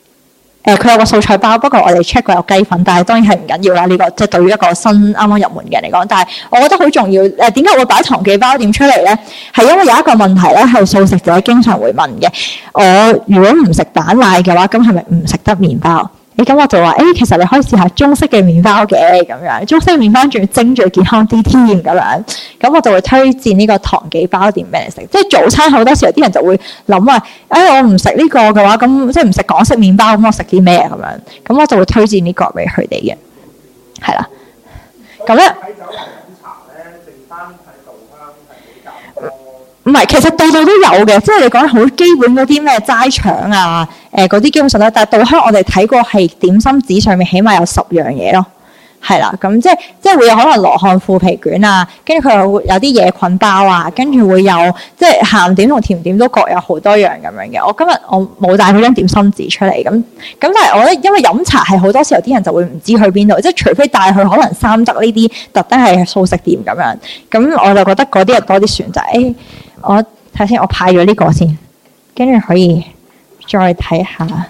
佢有個素菜包，不過我哋 check 過有雞粉，但係當然係唔緊要啦。呢個即係對於一個新啱啱入門嘅人嚟講，但係我覺得好重要。點解會擺糖記包點出嚟咧？係因為有一個問題咧，係素食者經常會問嘅。我如果唔食蛋奶嘅話，咁係咪唔食得麵包？咁我就話其實你可以試下中式嘅麵包嘅咁樣，中式麵包仲要蒸最健康啲添咁樣。咁我就會推薦呢個糖記包點俾你食。即係早餐好多時候啲人就會諗話，我唔食呢個嘅話，咁即係唔食港式麵包，咁我食啲咩咁樣？咁我就會推薦呢個俾佢哋嘅，係啦。咁咧。唔係，其實度度都有嘅，即係你講好基本嗰啲咩齋腸啊，嗰啲基本上咧，但係稻香我哋睇過係點心紙上面起碼有10樣嘢咯，係啦，咁即係會有可能羅漢腐皮卷啊，跟住佢又會有啲野菌包啊，跟住會有即係鹹點同甜點都各有好多樣咁樣嘅。我今日我冇帶嗰張點心紙出嚟，咁但係我覺得因為飲茶係好多時候啲人就會唔知去邊度，即係除非帶去可能三德呢啲特登係素食店咁樣，咁我就覺得嗰啲係多啲選擇。我睇先，我派咗呢個先，跟住可以再睇下。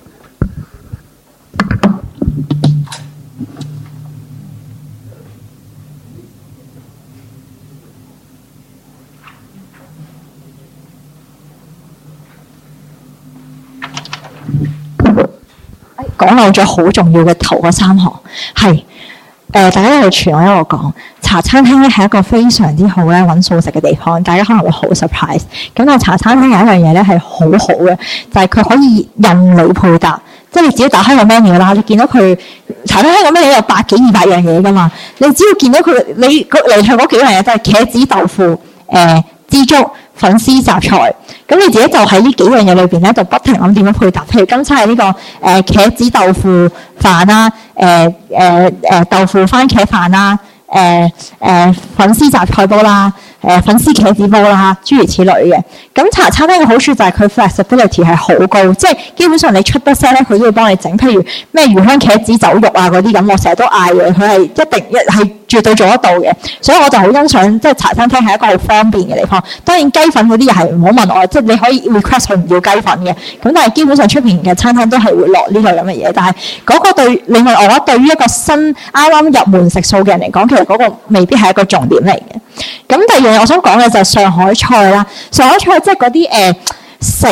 講漏咗好重要嘅頭嗰3行，係。大家一路傳我一路講，茶餐廳咧係一個非常之好咧揾素食嘅地方，大家可能會好 surprise。咁但係茶餐廳有一樣嘢咧係好好嘅，就係佢可以任你配搭，即係你只要打開個 menu 啦，你見到佢茶餐廳個 menu有100幾200樣嘢噶嘛，你只要見到佢你嚟向嗰幾樣嘢就係茄子豆腐、枝竹、粉絲雜菜，咁你自己就喺呢幾樣嘢裏邊咧，就不停諗點樣配搭。譬如今次係呢個茄子豆腐飯啦，豆腐番茄飯啦，粉絲雜菜煲啦，粉絲茄子煲啦，諸如此類嘅。咁茶餐廳嘅好處就係佢 flexibility 係好高，即係基本上你出得聲咧，佢都會幫你整。譬如咩魚香茄子酒肉啊嗰啲咁，我成日都嗌嘅，佢係一定係絕對做得到嘅。所以我就好欣賞，即係茶餐廳係一個好方便嘅地方。當然雞粉嗰啲又係唔好問我，即係你可以 request 佢唔要雞粉嘅。咁但係基本上出邊嘅餐廳都係會落呢類咁嘅嘢。但係嗰個對你問我，對於一個新啱啱入門食素嘅人嚟講，其實嗰個未必係一個重點嚟嘅。咁第二樣我想講嘅就係上海菜啦。上海菜即係嗰啲食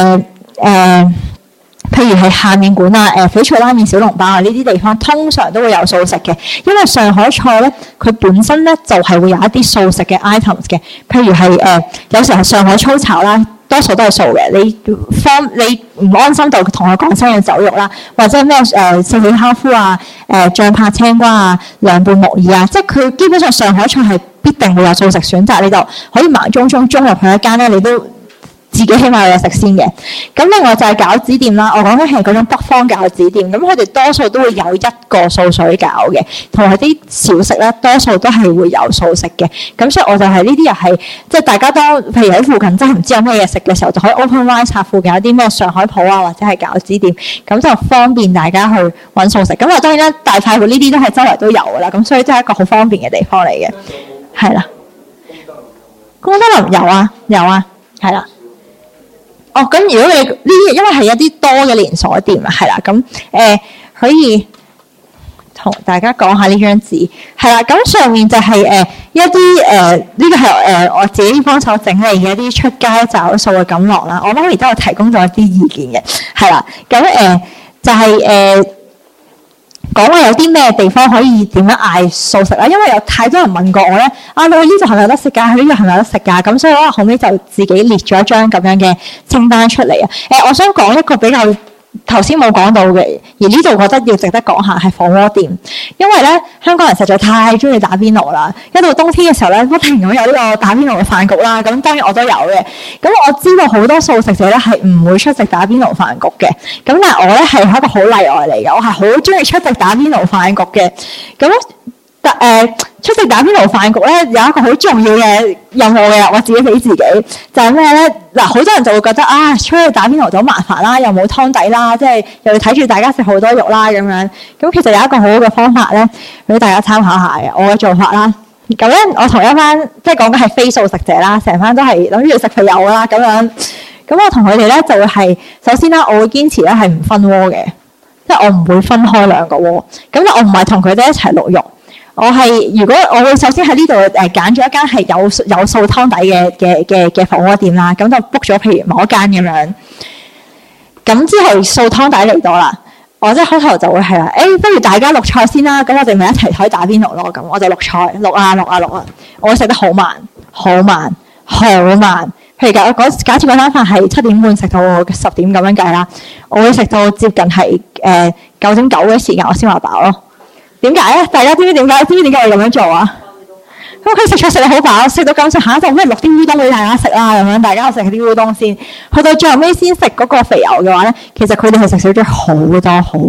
譬如係下面館啊、翡翠拉麵、小籠包啊呢啲地方，通常都會有素食嘅，因為上海菜咧佢本身咧就係會有一啲素食嘅 items 嘅，譬如係有時候上海粗炒啦。多數都係素嘅，你唔安心就同佢講聲嘅酒肉啦，或者咩四喜烤夫啊、醬拍青瓜啊、涼拌木耳啊，即係佢基本上上海菜係必定會有素食選擇，你就可以盲中中入去一間咧，你都自己起碼有嘢食先嘅。咁另外就係餃子店啦，我講緊係嗰種北方餃子店，咁佢哋多數都會有一個素水餃嘅，同埋啲小食咧多數都係會有素食嘅。咁所以我就係呢啲又係即係大家當譬如喺附近真係唔知有咩嘢食嘅時候，就可以 open rice 查附近有啲咩上海鋪啊，或者係餃子店，咁就方便大家去揾素食。咁啊當然啦，大快活呢啲都係周圍都有㗎啦，咁所以真係一個好方便嘅地方嚟嘅，係啦。功德林有啊，係啦。哦，咁如果你呢啲，因為係一啲多嘅連鎖店啊，係啦，咁可以同大家講下呢張紙，係啦，咁上面就係一啲呢個係我自己幫手整理嘅一啲出街找數嘅錦囊啦，我媽咪都有提供咗一啲意見嘅，係啦，咁就係講話有啲咩地方可以點樣嗌素食啦，因為有太多人問過我咧，你呢度係咪有得食㗎？佢呢個係咪有得食㗎？咁所以我後尾就自己列咗一張咁樣嘅清單出嚟啊！我想講一個比較頭先冇講到嘅，而呢度覺得要值得講下係火鍋店，因為咧香港人實在太中意打邊爐啦，一到冬天嘅時候咧，不停咁有呢個打邊爐嘅飯局啦。咁當然我都有嘅。咁我知道好多素食者咧係唔會出席打邊爐飯局嘅。咁但係我咧係一個好例外嚟嘅，我係好中意出席打邊爐飯局嘅。咁出席打邊爐飯局咧有一個好重要嘅任務嘅，我自己俾自己就係咩咧？嗱，好多人就會覺得出去打邊爐就好麻煩啦，又冇湯底啦，即係又要睇住大家食好多肉啦咁樣。咁其實有一個好好嘅方法咧，俾大家參考下嘅，我嘅做法啦。咁咧，我同一班即係講緊係非素食者啦，成班都係諗住食肥油啦咁樣。咁我同佢哋咧就會係首先啦，我會堅持咧係唔分鍋嘅。 即係我唔會分開兩個鍋。咁但我唔係同佢哋一齊淥肉。如果我會首先喺呢度揀咗一間係有素湯底嘅火鍋店啦，咁就 book 咗譬如某一間咁樣。咁之後素湯底嚟到啦，我即係開頭就會係啦，不如大家淥菜先啦，咁我哋咪一齊可以打邊爐咯。咁我就淥菜，淥啊，我會食得好慢。譬如假設嗰餐飯係7點半食到10點咁樣計啦，我會食到接近係9點9嘅時間我先話飽咯。點解咧？大家知唔知點解我咁樣做啊？咁佢食菜食得好飽，食到咁上下就咩落啲烏冬俾大家食啦，咁樣大家食啲烏冬先，去到最後尾先食嗰個肥牛嘅話咧，其實佢哋係食少咗好多。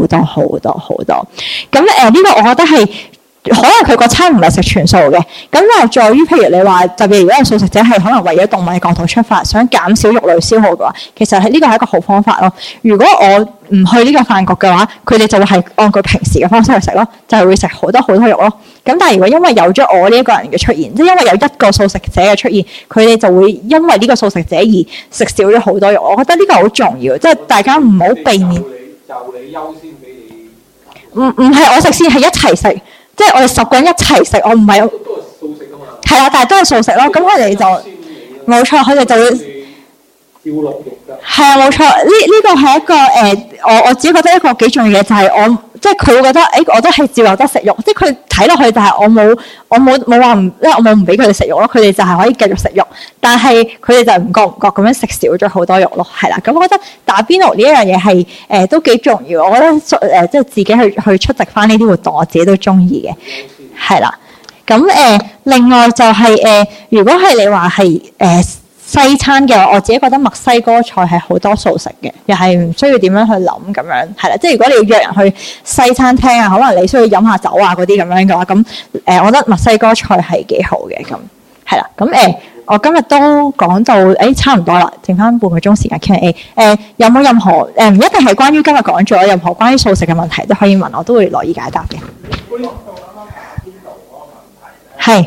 咁呢個我覺得係。可能佢個餐唔係食全素嘅，咁但係在於譬如你話，特別如果係素食者係可能為咗動物角度出發，想減少肉類消耗嘅話，其實呢個係一個好方法咯。如果我唔去呢個飯局嘅話，佢哋就會係按佢平時嘅方式去食咯，就係會食好多肉咯。咁但係如果因為有咗我呢一個人嘅出現，即係因為有一個素食者嘅出現，佢哋就會因為呢個素食者而食少咗好多肉。我覺得呢個好重要，即係大家唔好避免。 就你優先俾你。 唔係我食先，係一齊食。即係我哋10個人一齊食，我唔係。 都係素食啊嘛。 係啊，但係都係素食咯。咁佢哋就冇錯，佢哋就會照落肉㗎。 係啊，冇錯。呢個係一個我自己覺得一個幾重要嘅，就係即係佢會覺得我都係照有得食肉。即係佢睇落去就係我冇話唔，因為我冇唔俾佢哋食肉咯。佢哋就係可以繼續食肉，但係佢哋就唔覺咁樣食少咗好多肉咯。係啦，咁我覺得打邊爐呢一樣嘢係都幾重要。我覺得即係自己去出席翻呢啲活動，我自己都中意嘅。係啦，咁另外就係如果係你話係西餐嘅話，我自己覺得墨西哥菜係好多素食嘅，又係唔需要點樣去諗咁樣，係啦。即係如果你要約人去西餐廳啊，可能你需要飲下酒啊嗰啲咁樣嘅話，咁我覺得墨西哥菜係幾好嘅，咁係啦。咁我今日都講到差唔多啦，剩翻半個鐘時間 Q&A。有冇任何唔一定係關於今日講咗，任何關於素食嘅問題都可以問，我都會樂意解答嘅。係。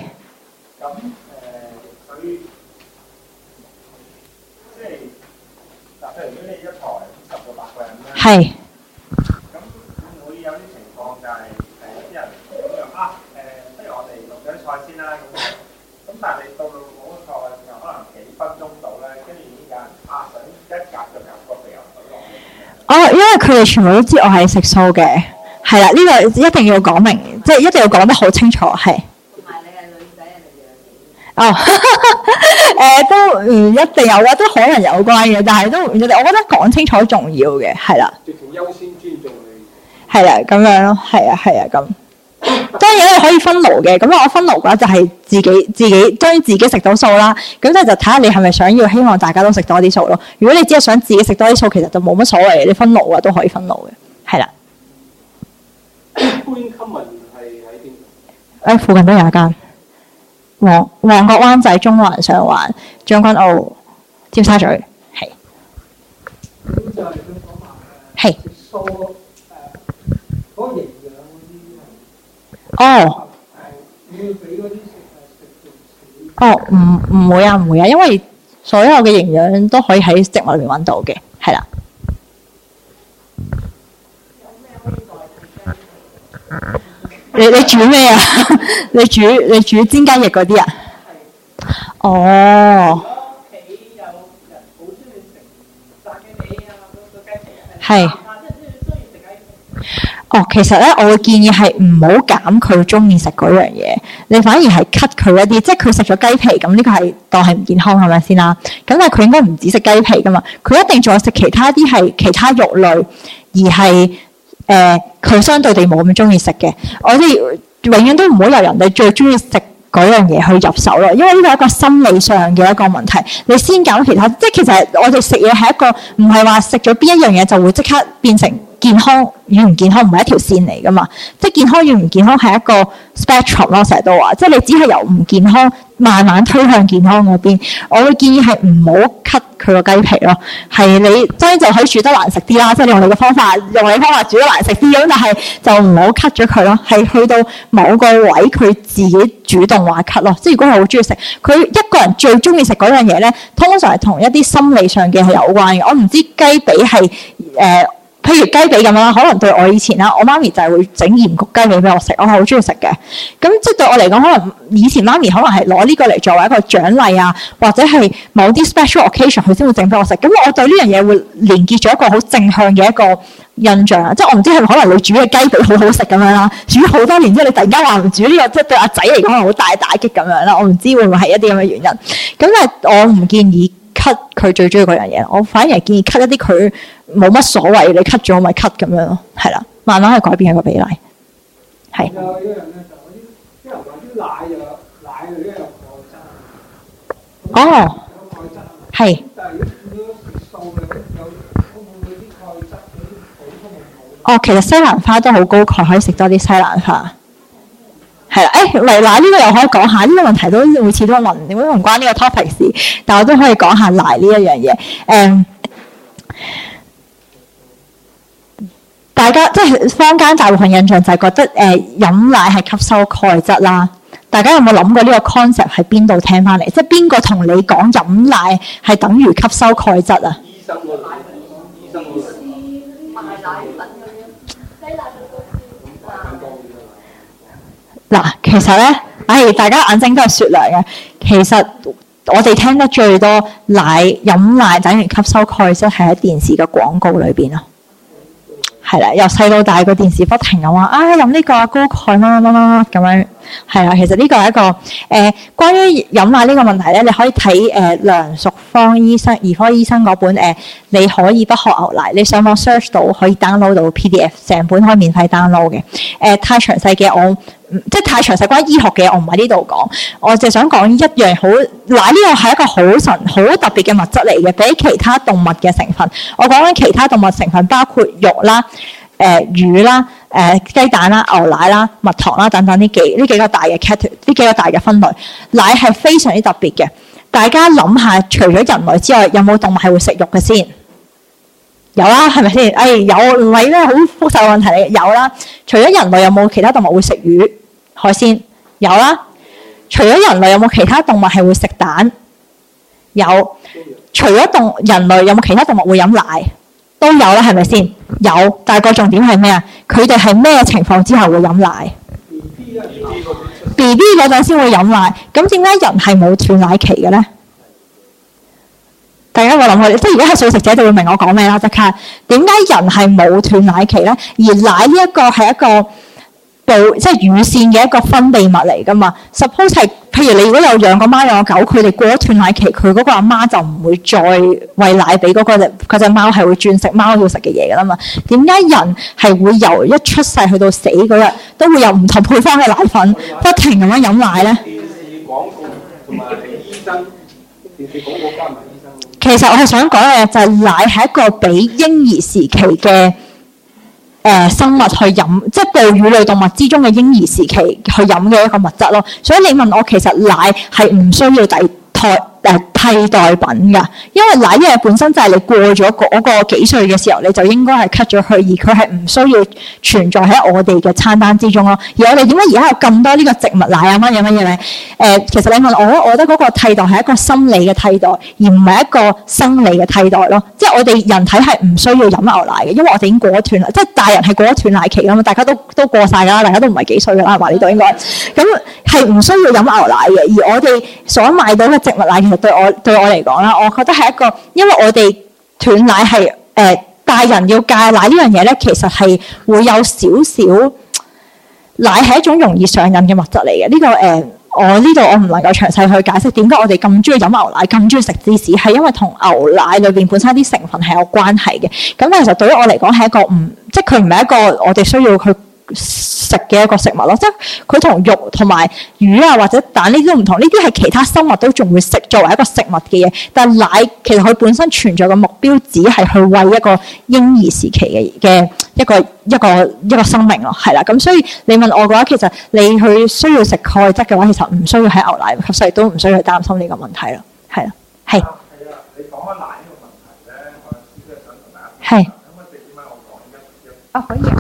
係。咁會有啲情況就係啲人咁樣不如我哋淥咗菜先啦咁但係你到嗰個菜嘅時候，可能幾分鐘到咧，跟住已經有人想一夾就夾個肥牛水落去。因為佢哋全部都知我係食素嘅，係啦，呢個一定要講明，即係一定要講得好清楚，係。同埋你係女仔，人哋養都唔一定有嘅，都可能有關嘅，但係都我覺得講清楚重要嘅，係啦。 直情優先尊重你。 係啦，咁樣咯，係啊，咁。當然你可以分爐嘅，咁我分爐嘅話就係自己當然自己食到素啦。咁就睇下你係咪想要希望大家都食多啲素咯。如果你只係想自己食多啲素，其實就冇乜所謂，你分爐啊都可以分爐嘅，係啦。 Green Common 係喺邊？ 附近都有一間。旺角、灣仔、中環、上環、將軍澳、尖沙咀，係。 咁就係佢講話係。 素嗰個營養嗰啲哦。 會俾嗰啲食唔會啊，因為所有嘅營養都可以喺植物裏面揾到嘅，係啦。 有咩可以代替雞？ 你煮咩啊？你煮煎雞翼嗰啲啊？哦。 屋企有人好中意食炸雞髀啊，個雞皮啊， 係。 即係中意食雞皮。 其實咧，我會建議係唔好減佢中意食嗰樣嘢，你反而係 cut 佢一啲，即係佢食咗雞皮，咁呢個係當係唔健康係咪先啦？咁但係佢應該唔止食雞皮噶嘛，佢一定仲有食其他啲係其他肉類，而係佢相對地冇咁中意食嘅。我哋永遠都唔好由人哋最中意食嗰樣嘢去入手咯，因為呢個係一個心理上嘅一個問題。你先減其他，即係其實我哋食嘢係一個唔係話食咗邊一樣嘢就會即刻變成健康與唔健康，唔係一條線嚟噶嘛。即係健康與唔健康係一個 spectrum 咯，成日都話，即係你只係由唔健康慢慢推向健康嗰邊。我會建議係唔好 cut 佢個雞皮咯，係你當然就可以煮得難食啲啦，即係用你嘅方法煮得難食啲咁，但係就唔好 cut 咗佢咯，係去到某個位佢自己主動話 cut 咯。即係如果係好中意食，佢一個人最中意食嗰樣嘢咧，通常係同一啲心理上嘅係有關嘅。我唔知雞髀係譬如雞髀咁樣啦，可能對我以前啦，我媽咪就係會整鹽焗雞髀俾我食，我係好中意食嘅。咁即係對我嚟講，可能以前媽咪可能係攞呢個嚟作為一個獎勵啊，或者係某啲 special occasion 佢先會整俾我食。咁我對呢樣嘢會連結咗一個好正向嘅一個印象啊！即係我唔知係咪可能你煮嘅雞髀好好食咁樣啦，煮好多年之後你突然間話唔煮呢個，即係對阿仔嚟講係好大打擊咁樣啦。我唔知會唔會係一啲咁嘅原因。咁但係我唔建議 cut 佢最中意嗰樣嘢，我反而係建議 cut 一啲佢冇乜所謂，你 cut 咗咪 cut 咁樣咯，係啦，慢慢去改變一個比例。係。 有一樣咧就啲人話啲奶裏邊有鈣質。 哦。 有鈣質啊嘛。 係。 但係如果食素嘅有會唔會啲鈣質嗰啲補充唔好？ 哦，其實西蘭花都好高鈣，可以食多啲西蘭花。係啦，嚟奶呢個又可以講下，呢、這個問題都每次都問，點解唔關呢個 topic 事？但我都可以講下奶呢一樣嘢。大家即係坊間大部分印象就係覺得飲奶係吸收鈣質啦。大家有冇諗過呢個 concept 喺邊度聽翻嚟？即係邊個同你講飲奶係等於吸收鈣質啊？ 醫生嗰啲，醫生嗰啲。賣奶粉嗰啲，雞奶嗱，其實咧，大家眼睛都係雪亮嘅。其實我哋聽得最多飲奶等於吸收鈣質係喺電視嘅廣告裏邊咯。係啦，由細到大個電視不停咁話飲呢個高鈣乜乜乜乜咁樣。係啦，其實呢個係一個關於飲奶呢個問題咧，你可以睇梁淑芳兒科醫生嗰本你可以不喝牛奶，你上網 search 到可以 download 到 PDF， 成本可以免費 download 嘅。太詳細嘅我即係太詳細關於醫學嘅，我唔喺呢度講。我就想講一樣好奶呢個係一個好特別嘅物質嚟嘅，比其他動物嘅成分。我講緊其他動物成分包括肉啦、魚啦、雞蛋啦、牛奶啦、蜜糖啦等等呢幾個大嘅 category， 呢幾個大嘅分類。奶係非常之特別嘅。大家諗下，除咗人類之外，有冇動物係會食肉嘅先？有啦，係咪先？有，唔係咧好複雜嘅問題嚟。有啦，除咗人類，有冇其他動物會食魚、海鮮？有啦。除咗人類，有冇其他動物係會食蛋？有。除咗人類，有冇其他動物會飲奶？都有啦，係咪先？有，但係個重點係咩啊？佢哋係咩情況之後會飲奶 ？BB 嗰陣先會飲奶。咁點解人係冇斷奶期嘅咧？大家有冇諗過？即係如果係素食者就會明我講咩啦。即係點解人係冇斷奶期咧？而奶呢一個係一個即係乳腺嘅一個分泌物嚟㗎嘛。Suppose 係譬如你如果有養個貓養個狗，佢哋過咗斷奶期，佢嗰個阿媽就唔會再餵奶俾嗰隻貓，係會轉食貓要食嘅嘢㗎啦嘛。點解人係會由一出世去到死嗰日都會有唔同配方嘅奶粉，不停咁樣飲奶咧？ 電視廣告同埋醫生，電視廣告加埋醫生。 其實我係想講嘅就係奶係一個俾嬰兒時期嘅生物去飲，即係哺乳類動物之中嘅嬰兒時期去飲嘅一個物質咯。所以你問我，其實奶係唔需要替代品㗎，因為奶呢嘢本身就係你過咗嗰個幾歲嘅時候，你就應該係 cut 咗佢，而佢係唔需要存在喺我哋嘅餐單之中咯。而我哋點解而家有咁多呢個植物奶啊乜嘢咧？其實你問我覺得嗰個替代係一個心理嘅替代，而唔係一個生理嘅替代咯。即係我哋人體係唔需要飲牛奶嘅，因為我哋已經過咗斷啦，即係大人係過咗斷奶期啦嘛，大家都過曬㗎啦，大家都唔係幾歲㗎啦，係嘛？呢度應該咁係唔需要飲牛奶嘅。而我哋所買到嘅植物奶，其實對我嚟講啦，我覺得係一個，因為我哋斷奶係大人要戒奶呢樣嘢咧，其實係會有少少奶係一種容易上癮嘅物質嚟嘅。呢個我呢度我唔能夠詳細去解釋點解我哋咁中意飲牛奶，咁中意食芝士，係因為同牛奶裏邊本身啲成分係有關係嘅。咁其實對於我嚟講係一個即係佢唔係一個我哋需要去食嘅一個食物咯，即係佢同肉同埋魚啊或者蛋呢啲都唔同，呢啲係其他生物都仲會食作為一個食物嘅嘢，但係奶其實佢本身存在嘅目標只係去餵一個嬰兒時期嘅一個生命咯，係啦。咁所以你問我嘅話，其實你去需要食鈣質嘅話，其實唔需要喺牛奶吸收，亦都唔需要去擔心呢個問題咯，係啦，係。係啊， 你講開奶呢個問題咧，我有啲想同大家係。 可唔可以直接問我講一？ 可以啊。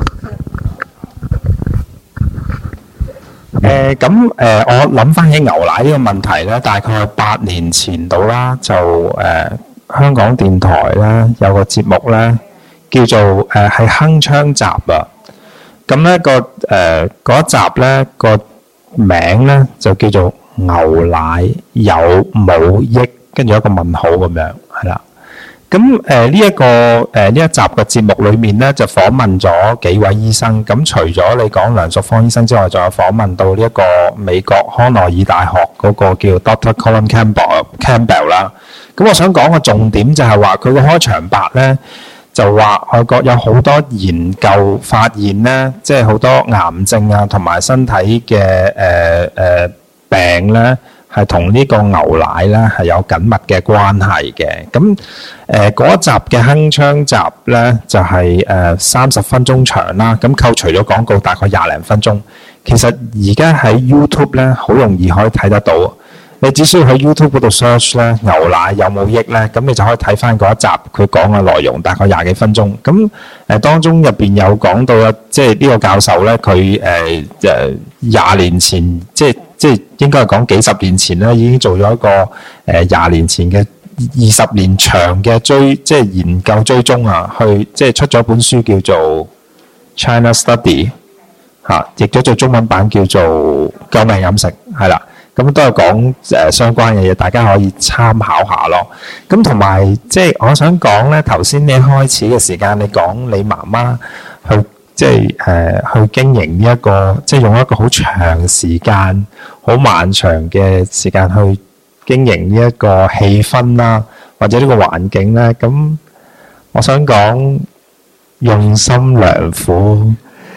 我諗翻起牛奶呢個問題咧，大概8年前到啦，就香港電台咧有個節目咧叫做係鏗鏘集啊。咁咧嗰一集咧個名咧就叫做牛奶有冇益，跟住一個問號咁樣，係啦。咁呢一集嘅節目裏面咧，就訪問咗幾位醫生。咁除咗你講梁淑芳醫生之外，仲有訪問到呢一個美國康奈爾大學嗰個叫 Dr. Colin Campbell 啦。咁我想講個重點就係話佢個開場白咧，就話外國有好多研究發現咧，即係好多癌症啊，同埋身體嘅病咧，係同呢個牛奶咧係有緊密嘅關係嘅。咁嗰一集嘅鏗鏘集咧就係30分鐘長啦。咁扣除咗廣告，大概20零分鐘。其實而家喺 YouTube 咧好容易可以睇得到。你只需要喺 YouTube 嗰度 search 咧牛奶有冇益咧，咁你就可以睇翻嗰一集佢講嘅內容，大概20幾分鐘。咁當中入邊有講到即係呢個教授咧，佢20年前，即係應該係講幾十年前咧，已經做咗一個20年前嘅20年長嘅即係研究追蹤啊，去即係出咗本書叫做 China Study 嚇，譯咗做中文版叫做救命飲食，係啦。咁都係講相關嘅嘢，大家可以參考下咯。咁同埋即係我想講咧，頭先你開始嘅時間，你講你媽媽去即係去經營呢一個，即係用一個好長時間、好漫長嘅時間去經營呢一個氣氛啦，或者呢個環境咧。咁我想講用心良苦。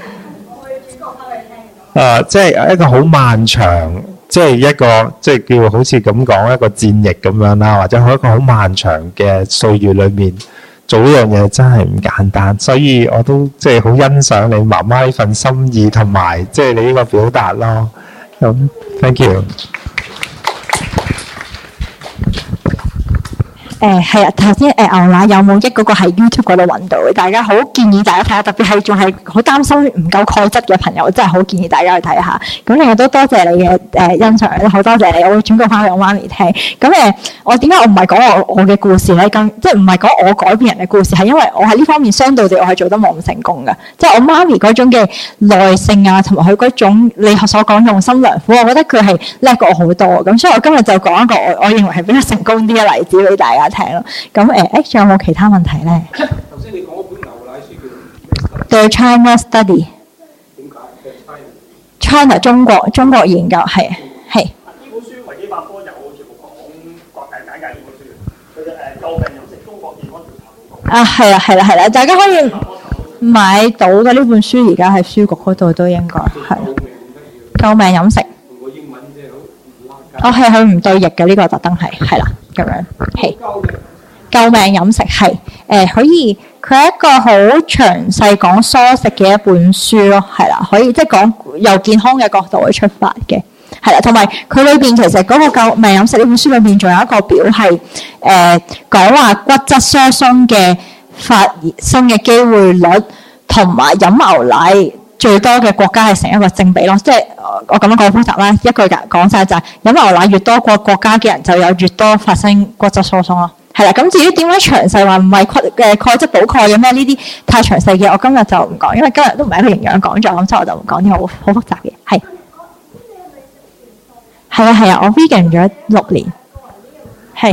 即係一個好漫長。即係一個即係叫好似咁講一個戰役咁樣啦，或者喺一個好漫長嘅歲月裏面做呢樣嘢真係唔簡單，所以我都即係好欣賞你媽媽呢份心意同埋即係你呢個表達咯。咁 thank you。 係啊，頭先牛奶有冇益嗰個喺 YouTube 嗰度揾到嘅，大家好建議大家睇下，特別係仲係好擔心唔夠鈣質嘅朋友，真係好建議大家去睇下。咁另外都多謝你嘅欣賞，好多謝你，我會轉告翻俾我媽咪聽。咁我點解我唔係講我嘅故事咧？咁即係唔係講我改變人嘅故事，係因為我喺呢方面相對地我係做得冇咁成功嘅。即係我媽咪嗰種嘅耐性啊，同埋佢嗰種你所講用心良苦，我覺得佢係叻過我好多。咁所以我今日就講一個我認為係比較成功啲嘅例子俾大家聽咯。咁仲有冇其他問題咧？ 頭先你講嗰本牛奶書叫 The China Study。 點解 China 中國研究係。 呢本書維基百科有全部講簡介呢本書，佢嘅救命飲食中國健康調查報告。 係啦，大家可以買到嘅呢本書，而家喺書局嗰度都應該係。救命飲食。 個英文即係好唔拉。 係佢唔對譯嘅呢個特登係啦咁樣係。救命飲食係可以，佢係一個好詳細講蔬食嘅一本書咯，係啦，可以即係講由健康嘅角度去出發嘅，係啦，同埋佢裏邊其實嗰個救命飲食呢本書裏邊仲有一個表係講話骨質疏鬆嘅發生嘅機會率，同埋飲牛奶最多嘅國家係成一個正比咯，即係我咁樣講複雜啦，一句講晒就係飲牛奶越多個國家嘅人就有越多發生骨質疏鬆咯。係啦，咁至於點解詳細話唔係鈣質補鈣嘅咩？呢啲太詳細嘅，我今日就唔講，因為今日都唔係一個營養講座，咁所以我就唔講啲好複雜嘅。係啊，我 vegan 咗6年，係。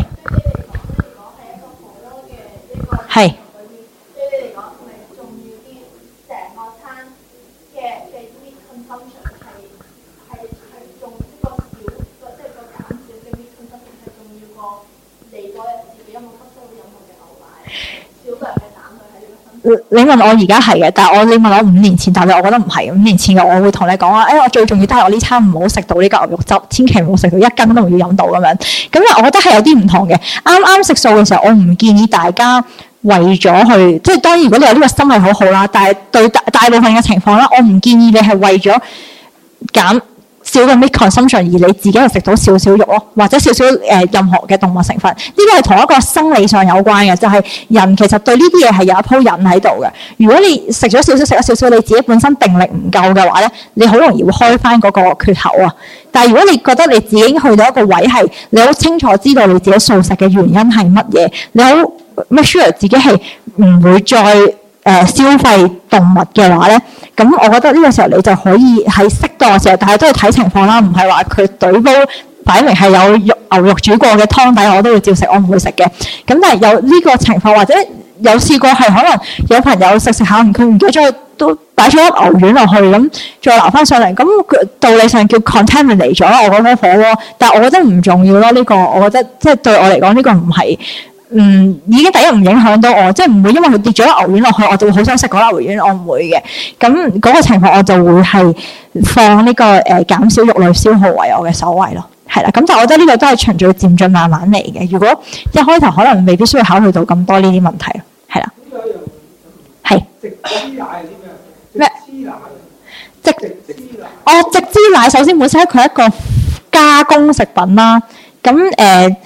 你問我而家係嘅，但係你問我5年前，但係我覺得唔係。5年前嘅我會同你講話，我最重要都係我呢餐唔好食到呢個牛肉汁，千祈唔好食到1斤都唔要飲到咁樣。咁我覺得係有啲唔同嘅。啱食素嘅時候，我唔建議大家為咗去，即係當然如果你有呢個心係好好啦，但係對大部分嘅情況咧，我唔建議你係為咗減少嘅 meat consumption 而你自己係食到少少肉咯，或者少少任何嘅動物成分，呢個係同一個生理上有關嘅，就係人其實對呢啲嘢係有一鋪癮喺度嘅。如果你食咗少少，食咗少少，你自己本身定力唔夠嘅話咧，你好容易會開翻嗰個缺口啊。但係如果你覺得你自己去到一個位係你好清楚知道你自己素食嘅原因係乜嘢，你好 make sure 自己係唔會再消費動物嘅話咧，咁我覺得呢個時候你就可以喺適當嘅時候，但係都要睇情況啦，唔係話佢懟煲擺明係有牛肉煮過嘅湯底，我都要照食，我唔會食嘅。咁但係有呢個情況，或者有試過係可能有朋友食下，佢唔記得咗都擺咗粒牛丸落去，咁再撈翻上嚟，咁道理上叫 contaminate 咗我嗰個火鍋，但係我覺得唔重要咯。呢個我覺得即係對我嚟講，呢個唔係。已經第一唔影響到我，即係唔會因為佢跌咗粒牛丸落去，我就會好想食嗰粒牛丸，我唔會嘅。咁嗰個情況我就會係放呢個減少肉類消耗為我嘅首位咯，係啦。咁但係我覺得呢個都係循序漸進慢慢嚟嘅。如果一開頭可能未必需要考慮到咁多呢啲問題，係啦。係。 直脂奶係啲咩？ 咩？ 直脂奶。 哦，直脂奶首先本身佢係一個加工食品啦，咁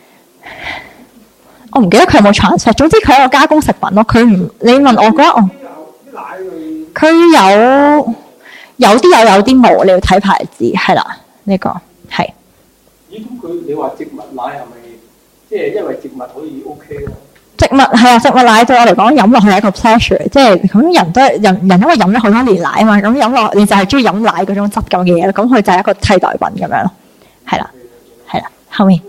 我唔記得佢有冇產出，總之佢係一個加工食品咯。佢唔，你問我覺得我，佢有啲有啲冇，你要睇牌子，係啦，呢個係。 咦？咁佢你話植物奶係咪即係因為植物可以 OK 咧？ 植物係啊，植物奶對我嚟講飲落去係一個 pleasure， 即係咁人都人因為飲咗好多年奶啊嘛，咁飲落你就係中意飲奶嗰種質感嘅嘢，咁佢就係一個替代品咁樣咯，係啦，係啦，後面。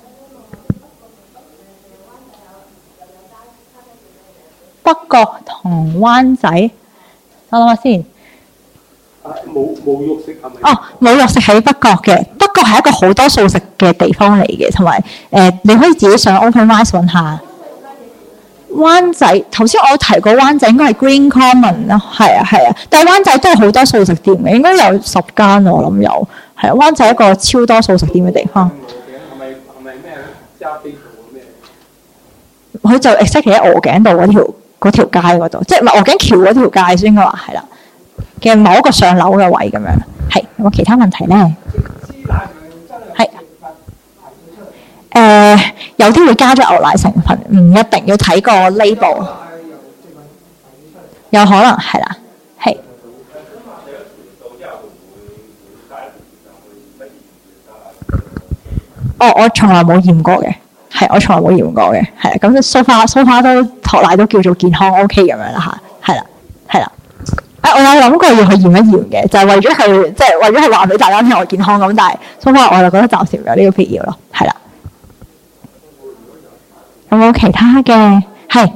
北角同灣仔，我諗下先。 冇肉食係咪？ 哦，冇肉食喺北角嘅，北角係一個好多素食嘅地方嚟嘅，同埋你可以自己上 OpenRice 揾下。灣仔頭先我有提過灣仔應該係 Green Common 啦，係啊，但係灣仔都係好多素食店嘅，應該有10間我諗有，係啊，灣仔一個超多素食店嘅地方。 係咪咩揸飛圖咩？ 佢就 exactly 喺鵝頸道嗰條街嗰度，即係唔係鵝頸橋嗰條街先應該話係啦嘅某一個上樓嘅位咁樣。係有冇其他問題咧？係有啲會加咗牛奶成分，唔一定要睇個 label， 有可能係啦，係。哦，我從來冇驗過嘅。係，我從來冇驗過嘅，係啦。咁so far都托奶都叫做健康 OK 咁樣啦嚇，係啦。我有諗過要去驗一驗嘅，就係為咗係即係為咗係話俾大家聽我健康咁，但係so far我就覺得暫時唔有呢個必要咯，係啦。有冇其他嘅？係。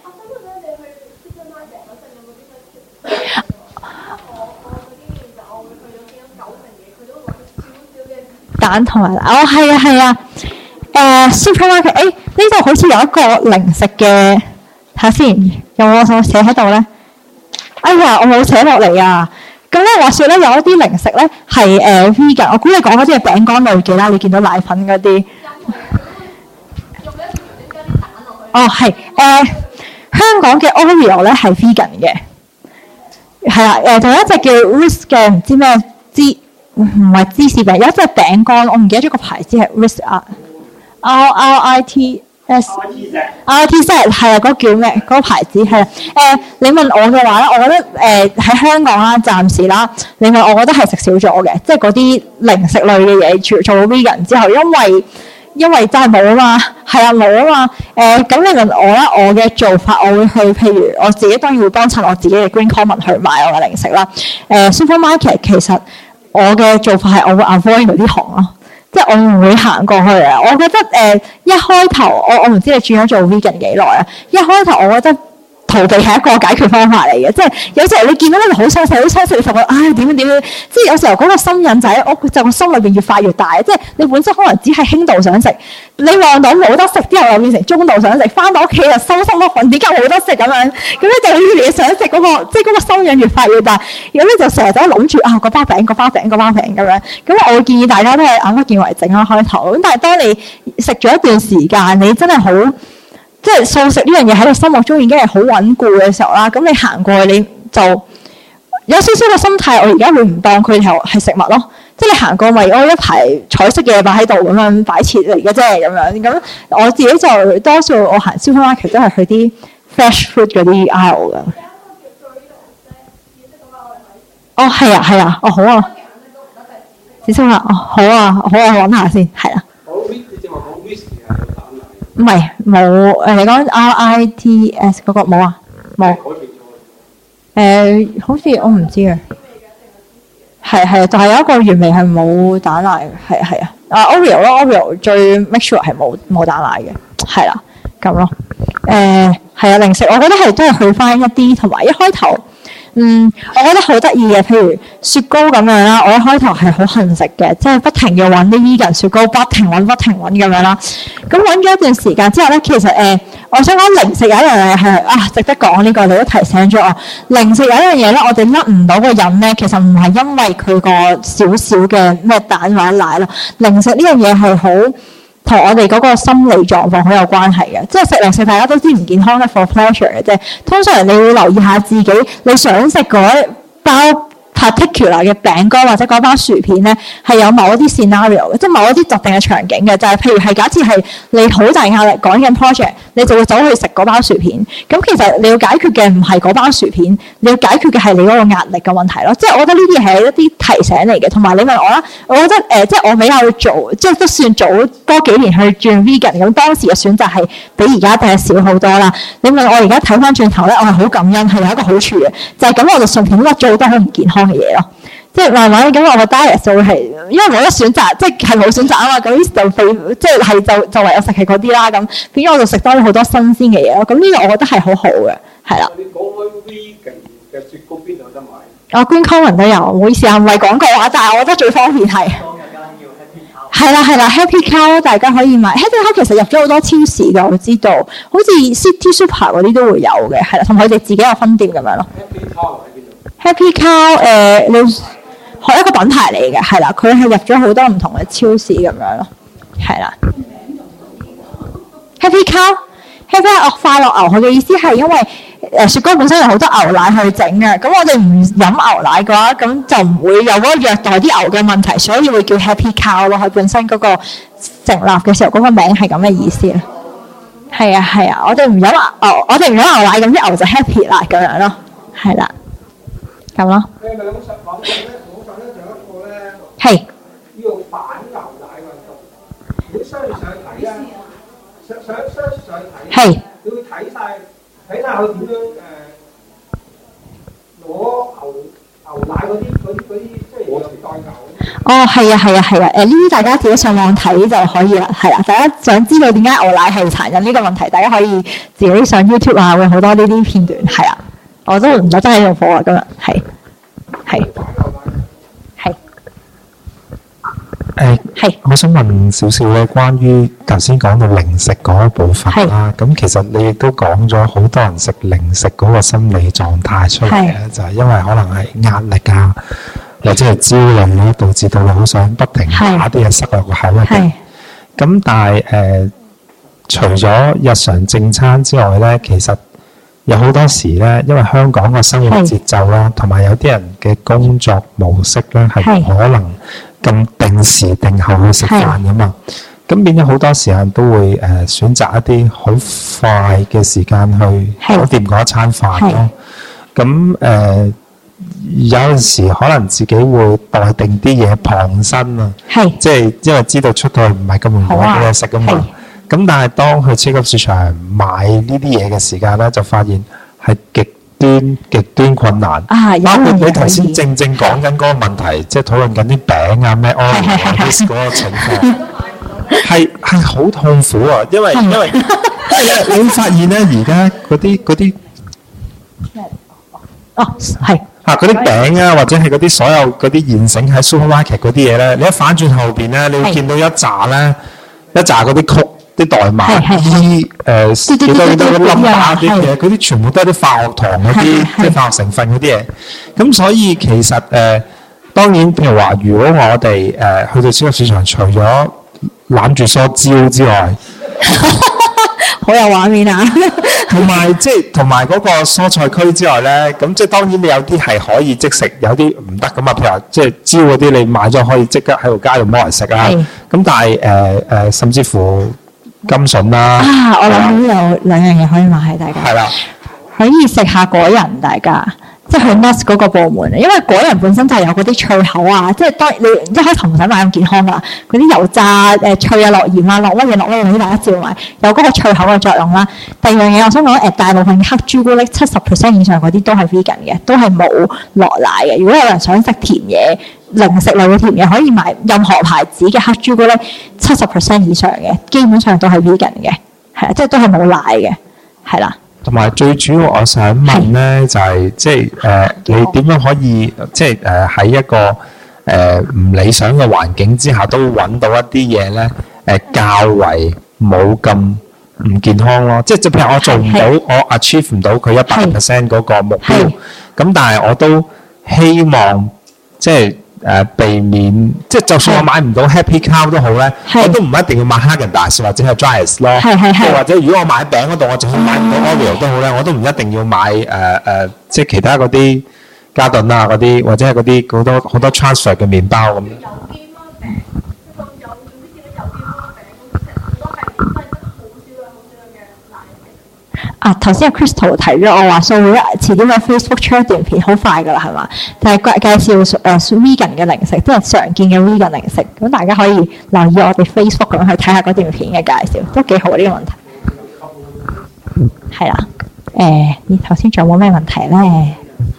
蛋同埋奶，哦係啊。supermarket， 呢度好似有一個零食嘅，睇下先，有冇我寫喺度咧？哎呀，我冇寫落嚟啊！咁咧話説咧，有一啲零食咧係vegan， 我估你講嗰啲係餅乾類嘅啦，你見到奶粉嗰啲。哦，係香港嘅 Oreo 咧係 vegan 嘅，係啦，仲有一隻叫 Ritz 嘅唔知咩唔係芝士餅，有一隻餅乾，我唔記得咗個牌子係 Ritz 啊。RITS 係啊，嗰個叫咩？嗰個牌子係啊。你問我嘅話咧，我覺得喺香港啦，暫時啦，另外我覺得係食少咗嘅，即係嗰啲零食類嘅嘢，做咗 vegan 之後，因為真係冇啊嘛，係啊冇啊嘛。咁你問我啦，我嘅做法我會去，譬如我自己當然會幫襯我自己嘅 Green Common 去買我嘅零食啦。Supermarket 其實我嘅做法係我會 avoid 嗰啲行咯。即係我唔會行過去啊！我覺得一開頭我唔知你轉咗做 vegan 幾耐啊？一開頭我覺得逃避係一個解決方法嚟嘅，即係有時候你見到你好想食，你就覺得唉點樣，即係有時候嗰個心癮就喺我就個心裏邊越發越大，即係你本身可能只係輕度想食，你望到冇得食之後又變成中度想食，翻到屋企又收心不忿，點解冇得食咁樣？咁咧就越嚟越想食嗰個，即係嗰個心癮越發越大，咁咧就成日就諗住嗰包餅咁樣。咁我會建議大家都係眼不見為淨啦開頭。咁但係當你食咗一段時間，你真係好。即係素食呢樣嘢喺你心目中已經係好穩固嘅時候啦，咁你行過去你就有少少嘅心態，我而家會唔當佢係食物咯。即係你行過咪我一排彩色嘅嘢擺喺度咁樣擺設嚟嘅啫咁樣。咁我自己就多數我行 supermarket 都係去啲 fresh food 嗰啲 aisle 㗎。哦係啊，哦好啊，紫色啦，哦好啊，我揾下先，係啦。唔係冇你講 RITS 嗰個冇啊冇。 好似我唔知啊。係，就係有一個原味係冇蛋奶嘅，係啊。Oreo 咯 ，Oreo 最 make sure 係冇蛋奶嘅，係啦，咁咯。係啊，零食我覺得係都係去翻一啲，同埋一開頭。我覺得好得意嘅，譬如雪糕咁樣啦，我一開頭係好恨食嘅，即係不停要揾啲 vegan 雪糕，不停揾咁樣啦。咁揾咗一段時間之後咧，其實我想講零食有一樣嘢係值得講呢個，你都提醒咗我。零食有一樣嘢咧，我哋甩唔到個癮咧，其實唔係因為佢個少少嘅咩蛋或者奶咯，零食呢樣嘢係好同我哋嗰個心理狀況好有關係嘅，即係食零食大家都知唔健康嘅 for pleasure 嘅啫。通常你會留意下自己，你想食嗰包 particular 嘅餅乾或者嗰包薯片咧，係有某一啲 scenario 嘅，即係某一啲特定嘅場景嘅，就係譬如係假設係你好大壓力趕緊 project，你就會走去食嗰包薯片。咁其實你要解決嘅唔係嗰包薯片，你要解決嘅係你嗰個壓力嘅問題咯。即係我覺得呢啲係一啲提醒嚟嘅。同埋你問我啦，我覺得即係我比較早，即係都算早多幾年去轉 vegan，咁當時嘅選擇係比而家係少好多啦。你問我而家睇翻轉頭咧，我係好感恩，係有一個好處嘅，就係咁我就順便甩咗好多好唔健康嘅嘢咯。即係慢慢咁，我個 diet 就會係因為冇得選擇，即係冇選擇啊嘛。咁就即係就唯有食係嗰啲啦。咁變咗我就食多咗好多新鮮嘅嘢咯。咁呢個我覺得係好好嘅，係啦。 你講開 vegan 嘅雪糕邊度有得買 Green Common 都有，唔好意思啊，唔係廣告啊，但係我覺得最方便係。係啦 ，Happy Cow 大家可以買。Happy Cow 其實入咗好多超市㗎，我知道，好似 City Super 嗰啲都會有嘅，係啦，同佢哋自己有分店咁樣咯。Happy Cow 你係一個品牌嚟嘅，係啦，佢係入咗好多唔同嘅超市咁樣咯，係啦。Happy Cow 快樂牛，佢嘅意思係因為雪糕本身有好多牛奶去整嘅，咁我哋唔飲牛奶嘅話，咁就唔會有嗰個虐待啲牛嘅問題，所以會叫 Happy Cow 咯。佢本身嗰個成立嘅時候嗰個名係咁嘅意思啦。係啊，我哋唔飲牛奶，咁啲牛就 happy 啦咁樣咯，係啦，咁咯。 兩實網上咧仲有一個咧， 係要反牛奶運動。如果上睇啊，上睇， 係你會睇晒佢點樣攞牛奶嗰啲，即係有時代牛。 哦，係啊，呢啲大家自己上網睇就可以啦，係啦。大家想知道點解牛奶係殘忍呢個問題，大家可以自己上 YouTube 啊，會好多呢啲片段，係啊。我都唔得真係用火啊，今日係。 我想問少少咧，關於頭先講到零食嗰一部分啦。咁其實你亦都講咗好多人食零食嗰個心理狀態出嚟嘅，就係因為可能係壓力啊，或者係焦慮咧，導致到你好想不停打啲嘢塞落個口入邊。咁但係除咗日常正餐之外咧，其實有好多時咧，因為香港個生活節奏啦，同埋有啲人嘅工作模式咧，係唔可能咁定時定候去食飯噶嘛。咁變咗好多時間都會選擇一啲好快嘅時間去搞掂嗰一餐飯咯。咁有陣時可能自己會待定啲嘢傍身啊，即係因為知道出到去唔係咁容易揾到嘢食噶嘛。咁但係當去超級市場買呢啲嘢嘅時間咧，就發現係極端困難。包括你頭先正講緊嗰個問題，即係討論緊啲餅啊咩 Oreo 嗰個情況，係好痛苦啊！因為你會發現咧，而家嗰啲嗰啲餅啊，或者係嗰啲所有嗰啲現成喺 supermarket 嗰啲嘢咧，你一反轉後邊咧，你會見到一紮嗰啲曲。啲代碼幾多個 number 啲嘢，嗰啲全部都係啲化學糖嗰啲，即係化學成分嗰啲嘢。咁所以其實當然譬如話，如果我哋去到超級市場，除咗攬住梳蕉之外， 好有畫面啊！ 同埋嗰個蔬菜區之外咧，咁即係當然你有啲係可以即食，有啲唔得噶嘛。譬如話即係蕉嗰啲，你買咗可以即刻喺條街度摸嚟食啦。咁但係甚至乎甘筍啦，我諗到有兩樣嘢可以買，大家係啦，可以食下果仁，大家即係去 nurse 嗰個部門，因為果仁本身就係有嗰啲脆口啊，即係當你一開頭唔使買咁健康㗎，嗰啲油炸脆啊、落鹽啊、落乜嘢嗰啲大家照買，有嗰個脆口嘅作用啦。第二樣嘢我想講大部分黑朱古力70% 以上嗰啲都係 vegan 嘅，都係冇落奶嘅。如果有人想食甜嘢，零食類嘅甜嘢，可以買任何牌子嘅黑朱古力70% 以上嘅，基本上都係 vegan 嘅，係啊，即係都係冇奶嘅，係啦。 同埋最主要，我想問咧，就係即係你點樣可以即係喺一個唔理想嘅環境之下，都揾到一啲嘢咧較為冇咁唔健康咯。即係譬如我做唔到，我 achieve 唔到佢100% 嗰個目標，咁但係我都希望即係避免，即係就算我買唔到 Happy Cow 都好咧，我都唔一定要買 Häagen-Dazs 或者係 Dreyer's 咯。或者如果我買餅嗰度，我就算買唔到 Oreo 都好咧，我都唔一定要買即係其他嗰啲嘉頓啊嗰啲，或者係嗰啲好多 transfer 嘅麵包咁。 頭先阿 Crystal 提咗我話，所以遲啲喺 Facebook 出一段片，好快㗎啦，係嘛？就係介紹vegan 嘅零食，即係常見嘅 vegan 零食。咁大家可以留意我哋 Facebook 咁去睇下嗰段片嘅介紹，都幾好呢個問題。係啦，你頭先仲有冇咩問題咧？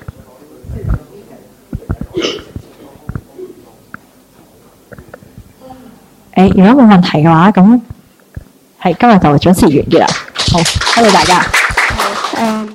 如果冇問題嘅話，咁係今日就準時完結啦。好，多謝大家。